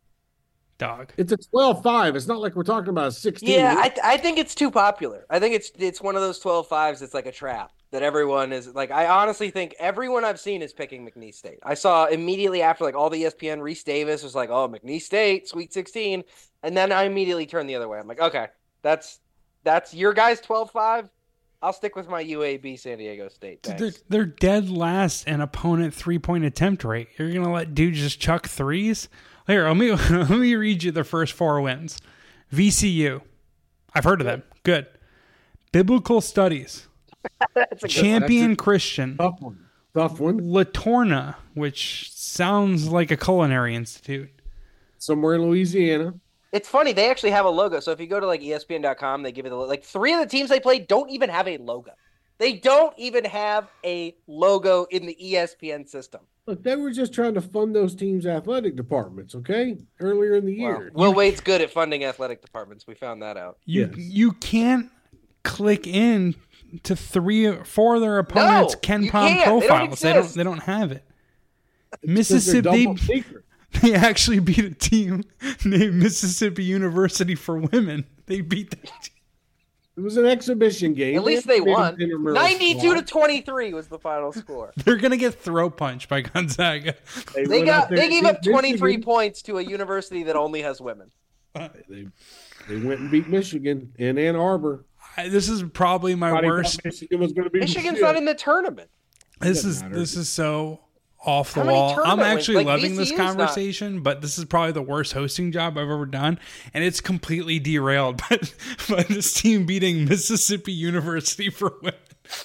Dog. It's a twelve five. It's not like we're talking about a sixteen. yeah, I, I think it's too popular. I think it's it's one of those twelve fives that's like a trap that everyone is like. I honestly think everyone I've seen is picking McNeese State. I saw immediately after like all the E S P N, Reese Davis was like, oh, McNeese State, Sweet sixteen. And then I immediately turned the other way. I'm like, okay, that's that's your guys twelve five. I'll stick with my U A B San Diego State. Thanks. They're, they're dead last in opponent three-point attempt rate. You're going to let dudes just chuck threes? Here, let me, let me read you the first four wins. V C U. I've heard of them. Good. Biblical Studies. That's a good Champion That's a- Christian. Tough one. Tough one. Latorna, which sounds like a culinary institute. Somewhere in Louisiana. It's funny, they actually have a logo. So if you go to like E S P N dot com, they give you the like three of the teams they played don't even have a logo. They don't even have a logo in the E S P N system. Look, they were just trying to fund those teams' athletic departments, okay? Earlier in the Wow. year. Will Wade's good at funding athletic departments. We found that out. You Yes. you can't click in to three or four of their opponents' No, Ken you Pom can't. They don't profiles. They don't exist. they don't have it. Because they're Mississippi double secret. they actually beat a team named Mississippi University for Women. They beat that team. It was an exhibition game. At least they made a won. intramural ninety-two to squad. twenty-three was the final score. They're gonna get throat punched by Gonzaga. They went got out there they and gave beat up twenty-three Michigan. points to a university that only has women. They, they went and beat Michigan in Ann Arbor. I- This is probably my Everybody worst. thought Michigan was going to be Michigan's shit. not in the tournament. This Doesn't is matter. this is so off the How many wall. I'm tournament wins? actually Like, loving this V C U's not- conversation, but this is probably the worst hosting job I've ever done, and it's completely derailed by, by this team beating Mississippi University for women.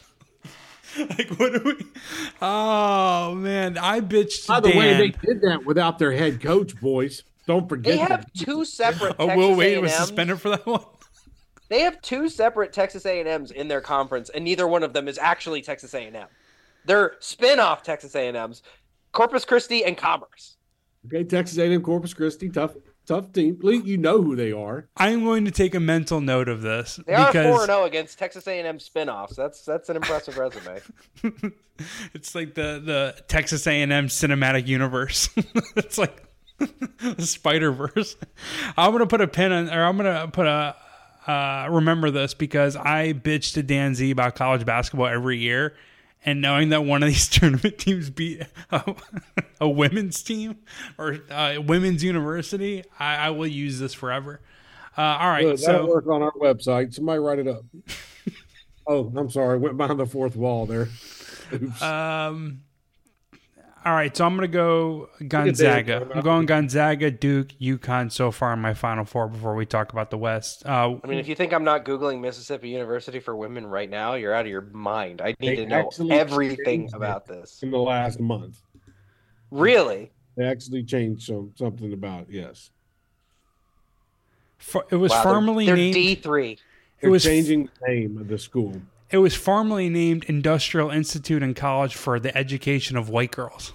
Like, what do we? Oh man, I bitched. By the Dan. way, they did that without their head coach, boys. Don't forget They have that. two separate Oh, Texas Will Wade A and was Ms. suspended for that one. They have two separate Texas A and Ms in their conference, and neither one of them is actually Texas A and M. They're spin-off Texas A and Ms, Corpus Christi and Commerce. Okay, Texas A and M, Corpus Christi, tough, tough team. Lee, you know who they are. I'm going to take a mental note of this They are because four and oh against Texas A and M spin-offs. That's that's an impressive resume. it's like the the Texas A and M cinematic universe. It's like the Spider Verse. I'm gonna put a pin on, or I'm gonna put a uh, remember this because I bitch to Dan Z about college basketball every year, and knowing that one of these tournament teams beat a, a women's team or uh, women's university, I, I will use this forever. Uh, all right, Good, that'll so work on our website. Somebody write it up. Oh, I'm sorry. Went behind the fourth wall there. Oops. um. All right, so I'm going to go David Gonzaga. Bowman. I'm going Gonzaga, Duke, UConn so far in my Final Four before we talk about the West. Uh, I mean, if you think I'm not Googling Mississippi University for women right now, you're out of your mind. I need They to know actually everything changed about this. In the last month, Really? they actually changed some something about it, yes. for, it was Wow, they're- formerly they're named. D three. It They're was changing the name of the school. It was formerly named Industrial Institute and College for the Education of White Girls.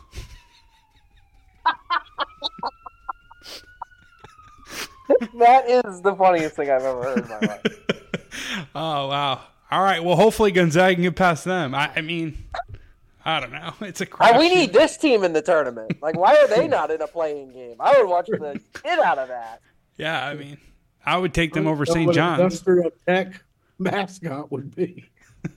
That is the funniest thing I've ever heard in my life. Oh wow! All right, well, hopefully Gonzaga can get past them. I, I mean, I don't know. It's a crap. Uh, we need this team in the tournament. Like, why are they not in a playing game? I would watch the shit out of that. Yeah, I mean, I would take them over Know Saint what John's. Industrial Tech mascot would be.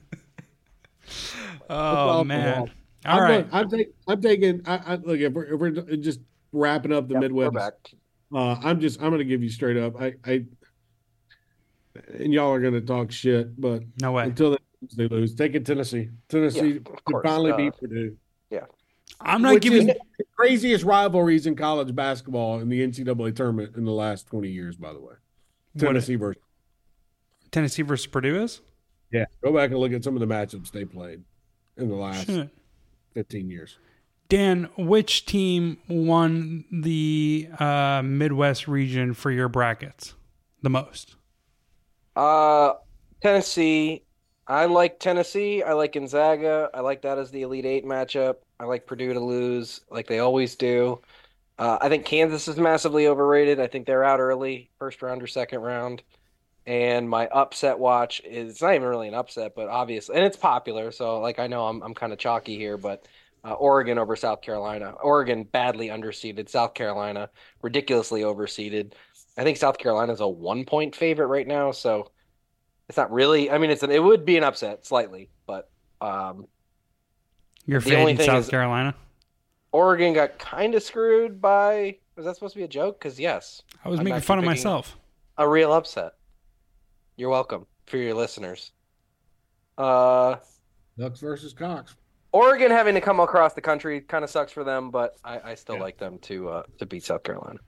Oh off the man! wall. All I'm, right. I'm, take, I'm taking. I, I look if we're, if we're just wrapping up the Yep, Midwest. we're back. Uh, I'm just. I'm going to give you straight up. I. I and y'all are going to talk shit, but No way. until they lose, they lose. Taking Tennessee. Tennessee Yeah, of could course. finally Uh, beat Purdue. I'm not Which giving. is the craziest rivalries in college basketball in the N C double A tournament in the last twenty years. By the way, What- Tennessee versus. Tennessee versus Purdue is. Yeah, go back and look at some of the matchups they played in the last Shit. fifteen years. Dan, which team won the uh, Midwest region for your brackets the most? Uh, Tennessee. I like Tennessee. I like Gonzaga. I like that as the Elite Eight matchup. I like Purdue to lose, like they always do. Uh, I think Kansas is massively overrated. I think they're out early, first round or second round. And my upset watch is it's not even really an upset, but obviously, and it's popular. So, like, I know I'm I'm kind of chalky here, but uh, Oregon over South Carolina. Oregon badly underseeded. South Carolina ridiculously overseeded. I think South Carolina's a one point favorite right now, so it's not really. I mean, it's an, it would be an upset slightly, but um, You're the only fading thing South is Carolina? Oregon got kind of screwed by. Was that supposed to be a joke? Because yes, I was I'm making actually fun of picking myself. A real upset. You're welcome for your listeners. Uh, Ducks versus Cox. Oregon having to come across the country kind of sucks for them, but I, I still Yeah. like them to uh, to beat South Carolina.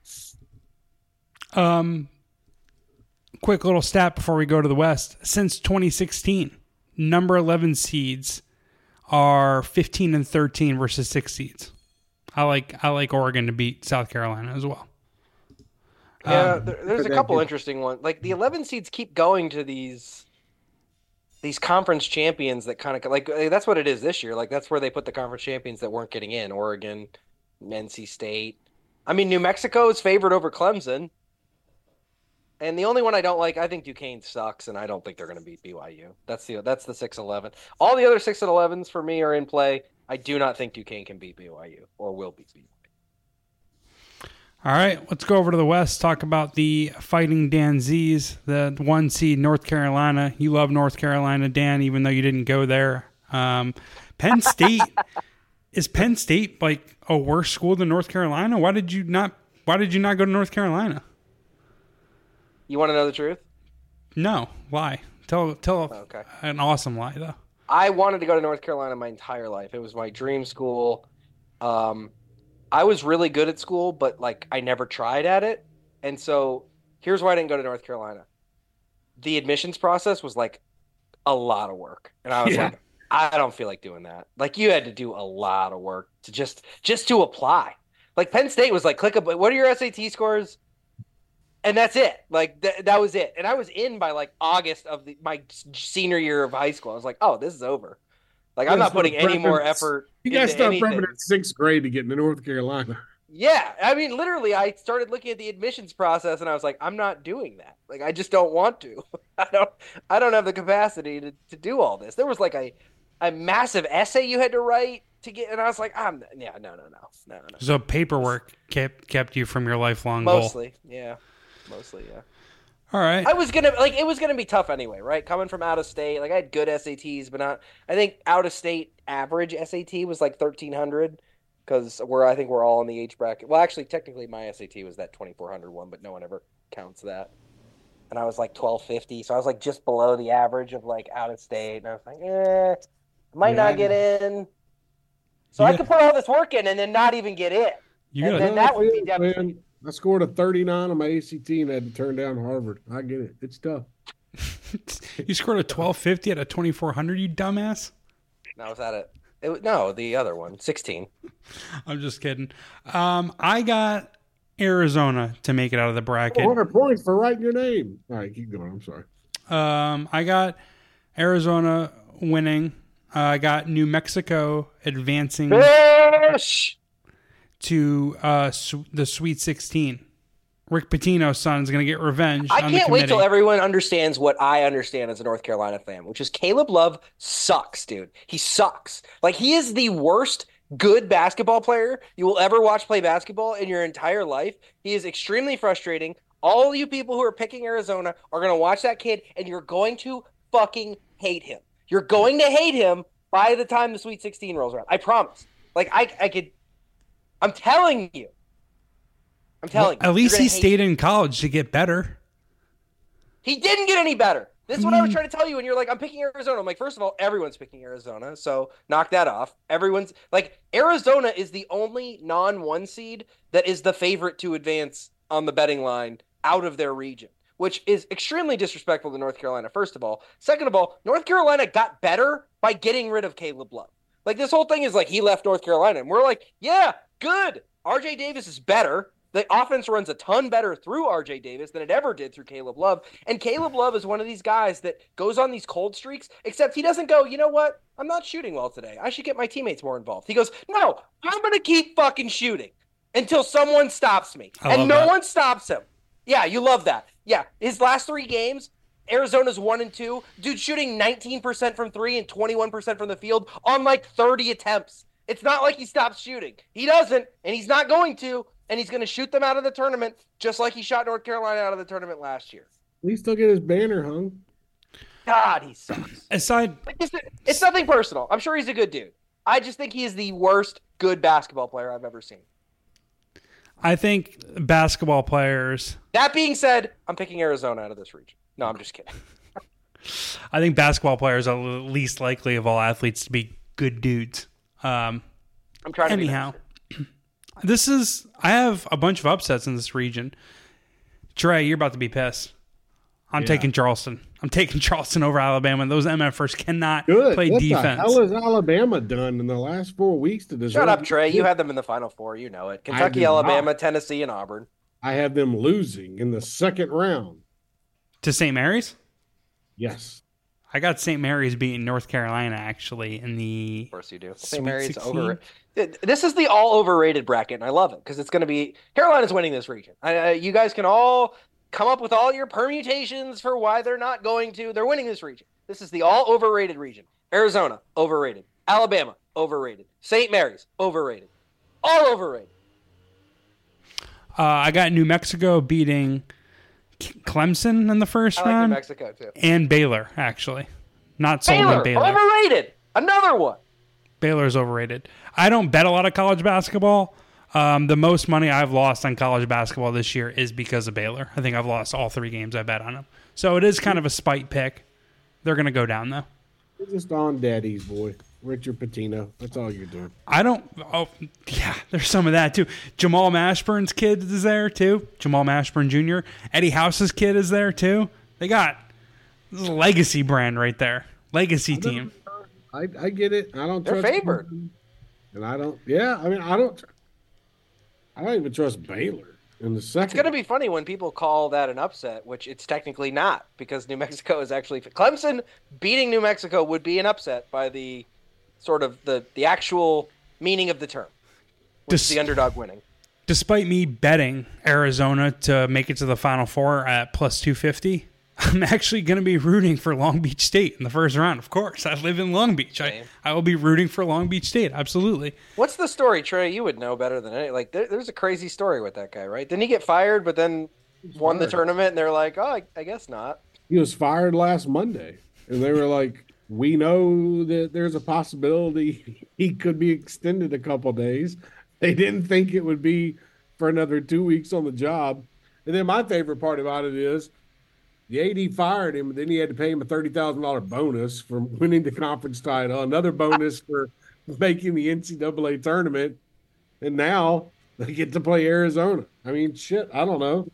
Um, quick little stat before we go to the West. Since twenty sixteen, number eleven seeds are fifteen and thirteen versus six seeds. I like I like Oregon to beat South Carolina as well. Yeah, Um, there, there's a that couple good. interesting ones. Like the eleven seeds keep going to these these conference champions that kind of like that's what it is this year. Like that's where they put the conference champions that weren't getting in. Oregon, N C State. I mean, New Mexico is favored over Clemson. And the only one I don't like, I think Duquesne sucks, and I don't think they're going to beat B Y U. That's the that's the six eleven. All the other six and elevens for me are in play. I do not think Duquesne can beat B Y U or will beat B Y U. All right, let's go over to the West. Talk about the Fighting Dan Z's, the one seed North Carolina. You love North Carolina, Dan, even though you didn't go there. Um, Penn State is Penn State like a worse school than North Carolina? Why did you not? Why did you not go to North Carolina? You want to know the truth? No, lie. Tell tell Okay. an awesome lie though. I wanted to go to North Carolina my entire life. It was my dream school. Um, I was really good at school, but like I never tried at it. And so here's why I didn't go to North Carolina. The admissions process was like a lot of work. And I was Yeah. like, I don't feel like doing that. Like you had to do a lot of work to just just to apply. Like Penn State was like, click up, what are your S A T scores? And that's it. Like th- that was it. And I was in by like August of the, my senior year of high school. I was like, oh, this is over. Like I'm Yeah, not start putting any more prepping- effort. You guys into start anything. prepping in sixth grade to get into North Carolina. Yeah, I mean, literally, I started looking at the admissions process, and I was like, I'm not doing that. Like, I just don't want to. I don't. I don't have the capacity to, to do all this. There was like a a massive essay you had to write to get, and I was like, I'm yeah, no, no, no, no, no. So paperwork kept kept you from your lifelong goal. Mostly, yeah, mostly, yeah. All right. I was gonna like it was gonna be tough anyway, right? Coming from out of state, like I had good S A Ts, but not. I think out of state average S A T was like thirteen hundred. Because we're, I think we're all in the age bracket. Well, actually, technically, my S A T was that twenty-four hundred one, but no one ever counts that. And I was like twelve fifty, so I was like just below the average of like out of state. And I was like, eh, might Yeah, not I- get in. So You I got- could put all this work in and then not even get in. You and got then that would be Man, devastating. I scored a thirty-nine on my A C T and had to turn down Harvard. I get it. It's tough. you scored a twelve fifty at a twenty-four hundred, you dumbass. No, was that it? It was, no, the other one, sixteen. I'm just kidding. Um, I got Arizona to make it out of the bracket. four hundred points for writing your name. All right, keep going. I'm sorry. Um, I got Arizona winning. Uh, I got New Mexico advancing Fish! to uh, su- the Sweet sixteen. Rick Pitino's son is going to get revenge. I on the can't wait committee. till everyone understands what I understand as a North Carolina fan, which is Caleb Love sucks, dude. He sucks. Like, he is the worst good basketball player you will ever watch play basketball in your entire life. He is extremely frustrating. All you people who are picking Arizona are going to watch that kid, and you're going to fucking hate him. You're going to hate him by the time the Sweet sixteen rolls around. I promise. Like, I, I could – I'm telling you. I'm telling Well, you. at least You're he gonna hate stayed in college to get better. He didn't get any better. This is what I was Mm. trying to tell you. And you're like, I'm picking Arizona. I'm like, first of all, everyone's picking Arizona. So knock that off. Everyone's like, Arizona is the only non one seed that is the favorite to advance on the betting line out of their region, which is extremely disrespectful to North Carolina, first of all. Second of all, North Carolina got better by getting rid of Caleb Love. Like, this whole thing is like he left North Carolina. And we're like, yeah, good. R J Davis is better. The offense runs a ton better through R J Davis than it ever did through Caleb Love. And Caleb Love is one of these guys that goes on these cold streaks, except he doesn't go, you know what? I'm not shooting well today. I should get my teammates more involved. He goes, no, I'm going to keep fucking shooting until someone stops me. I and no that. one stops him. Yeah, you love that. Yeah, his last three games, Arizona's one and two. Dude shooting nineteen percent from three and twenty-one percent from the field on like thirty attempts. It's not like he stops shooting. He doesn't, and he's not going to. And he's going to shoot them out of the tournament just like he shot North Carolina out of the tournament last year. At least he'll get his banner hung. God, he sucks. Aside, Like, it's, it's nothing personal. I'm sure he's a good dude. I just think he is the worst good basketball player I've ever seen. I think basketball players. That being said, I'm picking Arizona out of this region. No, I'm just kidding. I think basketball players are the least likely of all athletes to be good dudes. Um, I'm trying to anyhow. be nice. This is, I have a bunch of upsets in this region. Trey, you're about to be pissed. I'm Yeah. taking Charleston. I'm taking Charleston over Alabama. Those MFers cannot Good. play what defense. the hell has Alabama done in the last four weeks to deserve? Shut up, Trey. You had them in the Final Four. You know it. Kentucky, did Alabama, not. Tennessee, and Auburn. I have them losing in the second round. To Saint Mary's? Yes. I got Saint Mary's beating North Carolina, actually, in the... Of course you do. Sweet Saint Mary's sixteen. over. This is the all overrated bracket, and I love it because it's going to be Carolina's winning this region. I, I, you guys can all come up with all your permutations for why they're not going to. They're winning this region. This is the all overrated region. Arizona, overrated. Alabama, overrated. Saint Mary's, overrated. All overrated. Uh, I got New Mexico beating Clemson in the first I like New round. Mexico too. And Baylor, actually. Not sold Baylor, on Baylor. overrated. Another one. Baylor's overrated. I don't bet a lot of college basketball. Um, the most money I've lost on college basketball this year is because of Baylor. I think I've lost all three games I bet on them. So it is kind of a spite pick. They're going to go down, though. You're just on daddy's boy. Richard Pitino. That's all you're doing. I don't... Oh, yeah, there's some of that, too. Jamal Mashburn's kid is there, too. Jamal Mashburn Junior Eddie House's kid is there, too. They got... This is a legacy brand right there. Legacy team. I, I get it. I don't They're trust favored. Clemson. And I don't... Yeah, I mean, I don't... I don't even trust Baylor in the second. It's going to be funny when people call that an upset, which it's technically not, because New Mexico is actually Clemson beating New Mexico would be an upset by the sort of the, the actual meaning of the term, which is Dis- the underdog winning. Despite me betting Arizona to make it to the Final Four at plus two fifty, I'm actually going to be rooting for Long Beach State in the first round. Of course, I live in Long Beach. I, Same. I will be rooting for Long Beach State. Absolutely. What's the story, Trey? You would know better than any. Like, there, there's a crazy story with that guy, right? Didn't he get fired, but then won the fired. tournament, and they're like, oh, I, I guess not. He was fired last Monday, and they were like, "We know that there's a possibility he could be extended a couple days." They didn't think it would be for another two weeks on the job. And then my favorite part about it is the A D fired him, but then he had to pay him a thirty thousand dollars bonus for winning the conference title, another bonus for making the N C double A tournament, and now they get to play Arizona. I mean, shit, I don't know.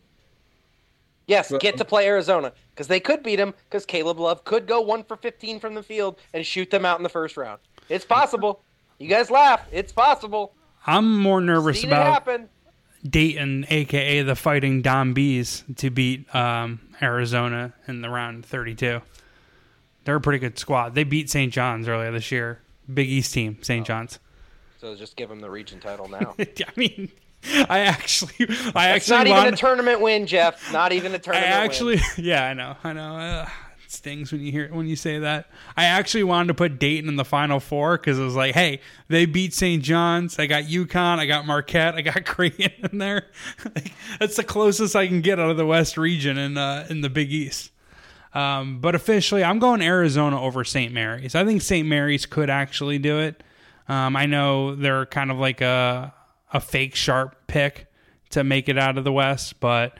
Yes, So- get to play Arizona, because they could beat him, because Caleb Love could go one for fifteen from the field and shoot them out in the first round. It's possible. You guys laugh. It's possible. I'm more nervous Seen it about happen. Dayton, a k a the Fighting Don Bees, to beat um, Arizona in the round thirty-two. They're a pretty good squad. They beat Saint John's earlier this year. Big East team, Saint John's. So just give them the region title now. I mean, I actually, I It's actually not even want. a tournament win, Jeff. Not even a I tournament actually, win. yeah, I know, I know. Uh, it stings when you hear when you say that. I actually wanted to put Dayton in the Final Four because it was like, hey, they beat Saint John's. I got UConn. I got Marquette. I got Creighton in there. Like, that's the closest I can get out of the West region in uh, in the Big East. Um, but officially, I'm going Arizona over Saint Mary's. I think Saint Mary's could actually do it. Um, I know they're kind of like a a fake sharp pick to make it out of the West, but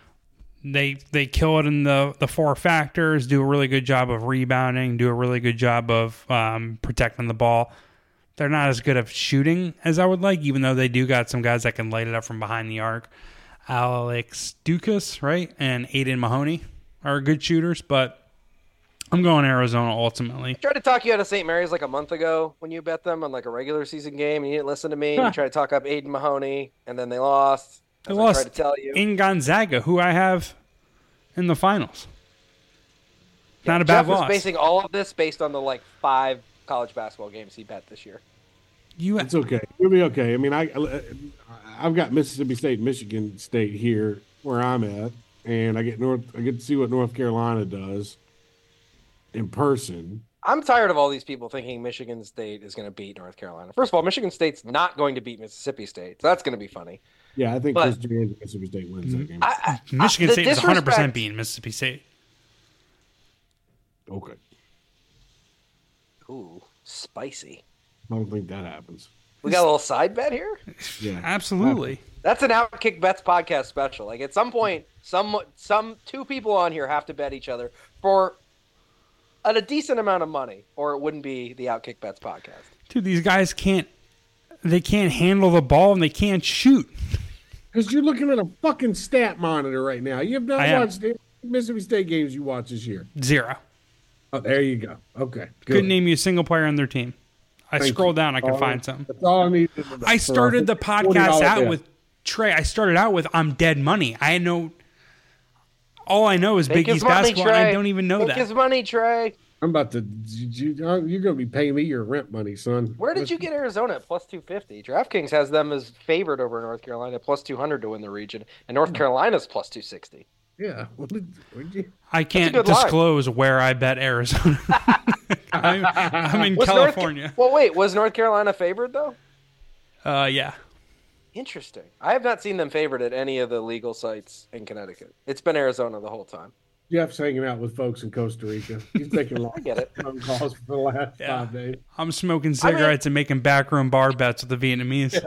they they kill it in the, the four factors, do a really good job of rebounding, do a really good job of um, protecting the ball. They're not as good of shooting as I would like, even though they do got some guys that can light it up from behind the arc. Alex Dukas, right, and Aiden Mahoney are good shooters, but I'm going Arizona ultimately. I tried to talk you out of Saint Mary's like a month ago when you bet them on like a regular season game, and you didn't listen to me. You tried to talk up Aiden Mahoney, and then they lost. They as lost I tried to tell you. in Gonzaga, who I have in the finals. Yeah, Not a bad Jeff loss. was basing all of this based on the like five college basketball games he bet this year. You, It's okay. You'll be okay. I mean, I I've got Mississippi State, Michigan State here where I'm at, and I get North. I get to see what North Carolina does in person. I'm tired of all these people thinking Michigan State is going to beat North Carolina. First of all, Michigan State's not going to beat Mississippi State, so that's going to be funny. Yeah, I think But- Chris Jans and Mississippi State wins that game. I, I, Michigan I, State the is one hundred percent disrespect- beating Mississippi State. Okay, Ooh, spicy. I don't think that happens. We got a little side bet here. Yeah, Absolutely. That's an Outkick Bets podcast special. Like at some point, some some two people on here have to bet each other for a decent amount of money, or it wouldn't be the Outkick Bets podcast. Dude, these guys can't they can't handle the ball and they can't shoot. because you're looking at a fucking stat monitor right now. You have not I am. watched the Mississippi State games you watched this year. Zero. Oh, there you go. Okay, good. Couldn't name you a single player on their team. I Thank scroll you. down, I can All- find some. That's all I need. I started the podcast out with Trey. I started out with I'm dead money. I know all I know is Take Big his East money, basketball, and I Trey. don't even know Take that. his money, Trey. I'm about to. You, you're going to be paying me your rent money, son. Where did you get Arizona at plus two fifty? DraftKings has them as favored over North Carolina, plus two hundred to win the region, and North Carolina's plus two sixty. Yeah. What did, what did you? I can't good line. disclose where I bet Arizona. I'm, I'm in Was California. North, well, wait, was North Carolina favored though? Uh, yeah. Interesting. I have not seen them favored at any of the legal sites in Connecticut. It's been Arizona the whole time. Jeff's hanging out with folks in Costa Rica. He's taking long I get it. phone calls for the last Yeah. five days. I'm smoking cigarettes and making backroom bar bets with the Vietnamese.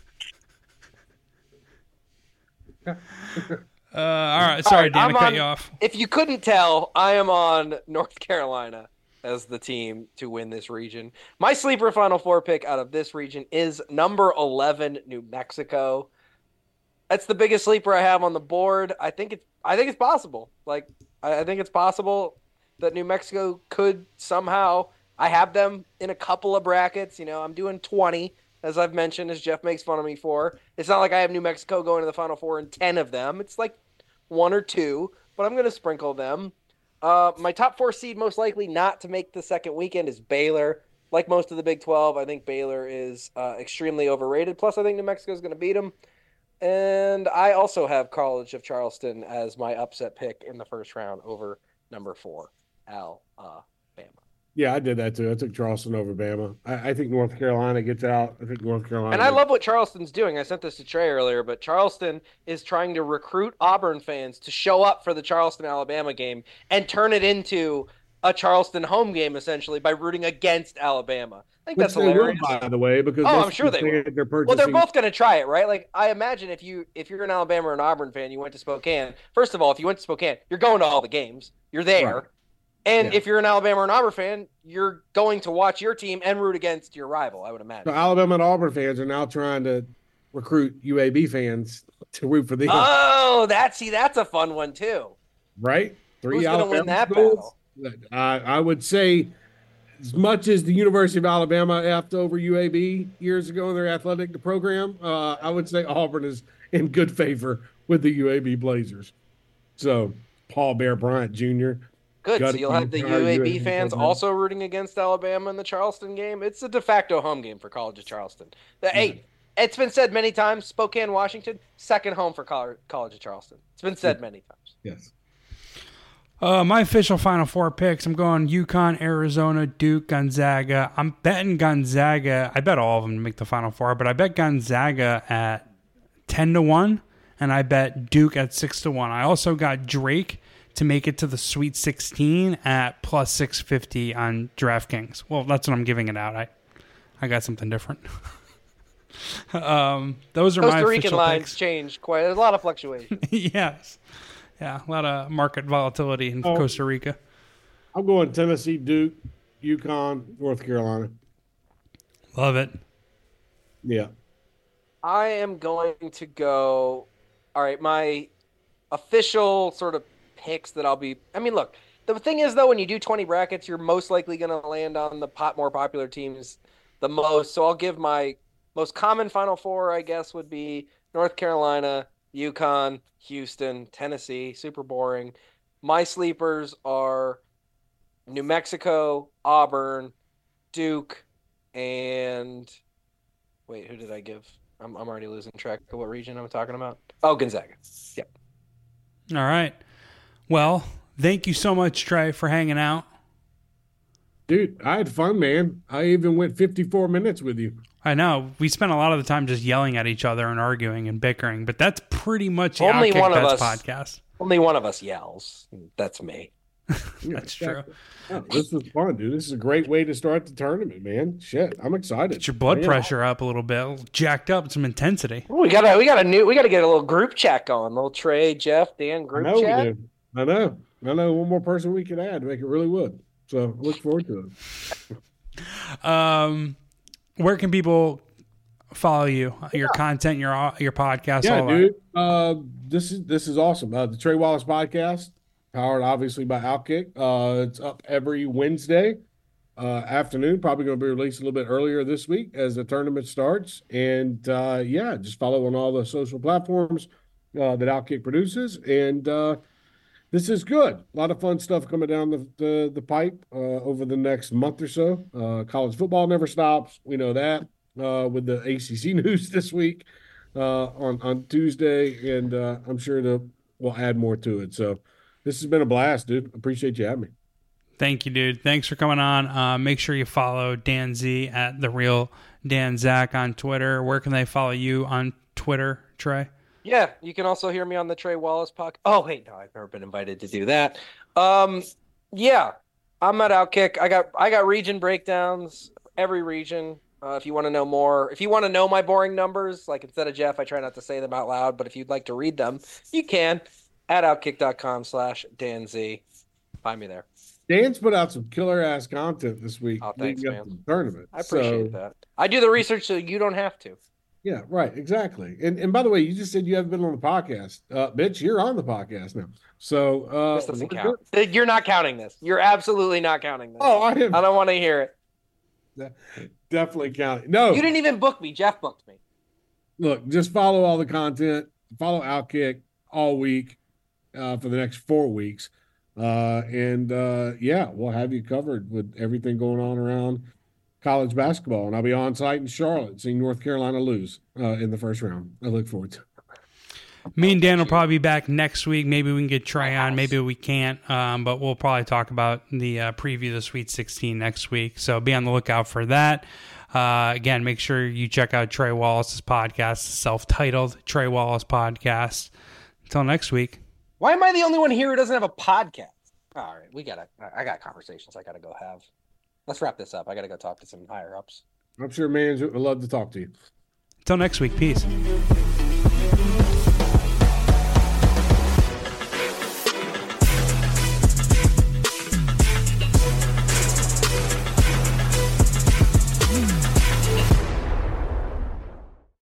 Yeah. Uh, all right. Sorry, right, Dan, I'm to cut on- you off. If you couldn't tell, I am on North Carolina as the team to win this region. My sleeper Final Four pick out of this region is number eleven, New Mexico. That's the biggest sleeper I have on the board. I think it's I think it's possible. Like I I think it's possible that New Mexico could somehow. I have them in a couple of brackets. You know, I'm doing twenty, as I've mentioned, as Jeff makes fun of me for. It's not like I have New Mexico going to the Final Four in ten of them. It's like one or two, but I'm going to sprinkle them. Uh, my top four seed most likely not to make the second weekend is Baylor. Like most of the Big twelve, I think Baylor is uh, extremely overrated. Plus, I think New Mexico is going to beat them. And I also have College of Charleston as my upset pick in the first round over number four, Alabama. Yeah, I did that too. I took Charleston over Bama. I, I think North Carolina gets out. I think North Carolina. And I love what Charleston's doing. I sent this to Trey earlier, but Charleston is trying to recruit Auburn fans to show up for the Charleston-Alabama game and turn it into a Charleston home game, essentially, by rooting against Alabama. I think Which that's they will, hilarious. by the way, because Oh, most I'm sure of the they will. fans They're Well, purchasing. they're both going to try it, right? Like, I imagine if you if you're an Alabama or an Auburn fan, you went to Spokane. First of all, if you went to Spokane, you're going to all the games. You're there. Right. And Yeah. if you're an Alabama or an Auburn fan, you're going to watch your team and root against your rival, I would imagine. So Alabama and Auburn fans are now trying to recruit U A B fans to root for them. Oh, that see, that's a fun one too. right? Three Who's gonna Alabama win that schools. I, I would say, as much as the University of Alabama effed over U A B years ago in their athletic program, uh, I would say Auburn is in good favor with the U A B Blazers. So Paul Bear Bryant Junior Good. Gotta So you'll have the keep our U A B U A B fans program. also rooting against Alabama in the Charleston game. It's a de facto home game for College of Charleston. The, Hey, it's been said many times, Spokane, Washington, second home for Col- College of Charleston. It's been said many times. Yes. Uh, my official Final Four picks. I'm going UConn, Arizona, Duke, Gonzaga. I'm betting Gonzaga. I bet all of them to make the Final Four, but I bet Gonzaga at ten to one, and I bet Duke at six to one. I also got Drake to make it to the Sweet sixteen at plus six fifty on DraftKings. Well, that's what I'm giving it out. I, I got something different. um, those are my Costa Rican official lines picks. change quite. There's a lot of fluctuation. Yes. Yeah, a lot of market volatility in Oh. Costa Rica. I'm going Tennessee, Duke, UConn, North Carolina. Love it. Yeah. I am going to go. All right, my official sort of picks that I'll be. I mean, look, The thing is, though, when you do twenty brackets, you're most likely going to land on the pot more popular teams the most. So I'll give my most common Final Four, I guess, would be North Carolina, UConn, Houston, Tennessee. Super boring. My sleepers are New Mexico, Auburn, Duke, and wait, who did I give? I'm I'm already losing track of what region I'm talking about. Oh, Gonzaga. Yeah. All right. Well, thank you so much, Trey, for hanging out. Dude, I had fun, man. I even went fifty-four minutes with you. I know. We spent a lot of the time just yelling at each other and arguing and bickering, but that's pretty much the Only Outkick one of Bets us. podcast. Only one of us yells. That's me. That's true. Oh, this was fun, dude. This is a great way to start the tournament, man. Shit, I'm excited. Get your blood Yeah. pressure up a little bit, a little jacked up, some intensity. Ooh, we got a we got a new we got to get a little group chat going. Little Trey, Jeff, Dan I group know chat. we do. I know. I know one more person we could add to make it really wood. So look forward to it. Um, where can people follow you? Your content, your your podcast, Yeah, all dude. Uh, this is this is awesome. Uh, the Trey Wallace podcast, powered obviously by Outkick. Uh, it's up every Wednesday uh, afternoon. Probably going to be released a little bit earlier this week as the tournament starts. And uh, yeah, just follow on all the social platforms uh, that Outkick produces. And uh, this is good. A lot of fun stuff coming down the the, the pipe uh, over the next month or so. Uh, college football never stops. We know that. Uh, with the A C C news this week uh, on on Tuesday, and uh, I'm sure that we'll add more to it. So this has been a blast, dude. Appreciate you having me. Thank you, dude. Thanks for coming on. Uh, make sure you follow Dan Z at the real Dan Zach on Twitter. Where can they follow you on Twitter, Trey? Yeah, you can also hear me on the Trey Wallace podcast. Oh, wait, no, I've never been invited to do that. Um, yeah, I'm at Outkick. I got I got region breakdowns, every region. Uh, if you want to know more, if you want to know my boring numbers, like instead of Jeff, I try not to say them out loud, but if you'd like to read them, you can at outkick.com slash Dan Z. Find me there. Dan's put out some killer ass content this week. Oh, thanks, leading up man. to the tournament. I appreciate So, that. I do the research so you don't have to. Yeah, right, exactly. And and by the way, you just said you haven't been on the podcast, uh, bitch. You're on the podcast now. So uh, This doesn't we're count. You're not counting this. You're absolutely not counting this. Oh, I am. I don't want to hear it. Definitely counting. No, You didn't even book me. Jeff booked me. look, just follow all the content. Follow Outkick all week uh, for the next four weeks. Uh, and uh, yeah, we'll have you covered with everything going on around college basketball. And I'll be on site in Charlotte seeing North Carolina lose uh, in the first round. I look forward to it. Me and Dan will probably be back next week. Maybe we can get Trey on. Maybe we can't. Um, but we'll probably talk about the uh, preview of the Sweet sixteen next week. So be on the lookout for that. Uh, again, make sure you check out Trey Wallace's podcast, self-titled Trey Wallace Podcast. Until next week. Why am I the only one here who doesn't have a podcast? All right, we gotta. I got conversations I gotta go have. Let's wrap this up. I gotta go talk to some higher ups. I'm sure mans would love to talk to you. Until next week. Peace.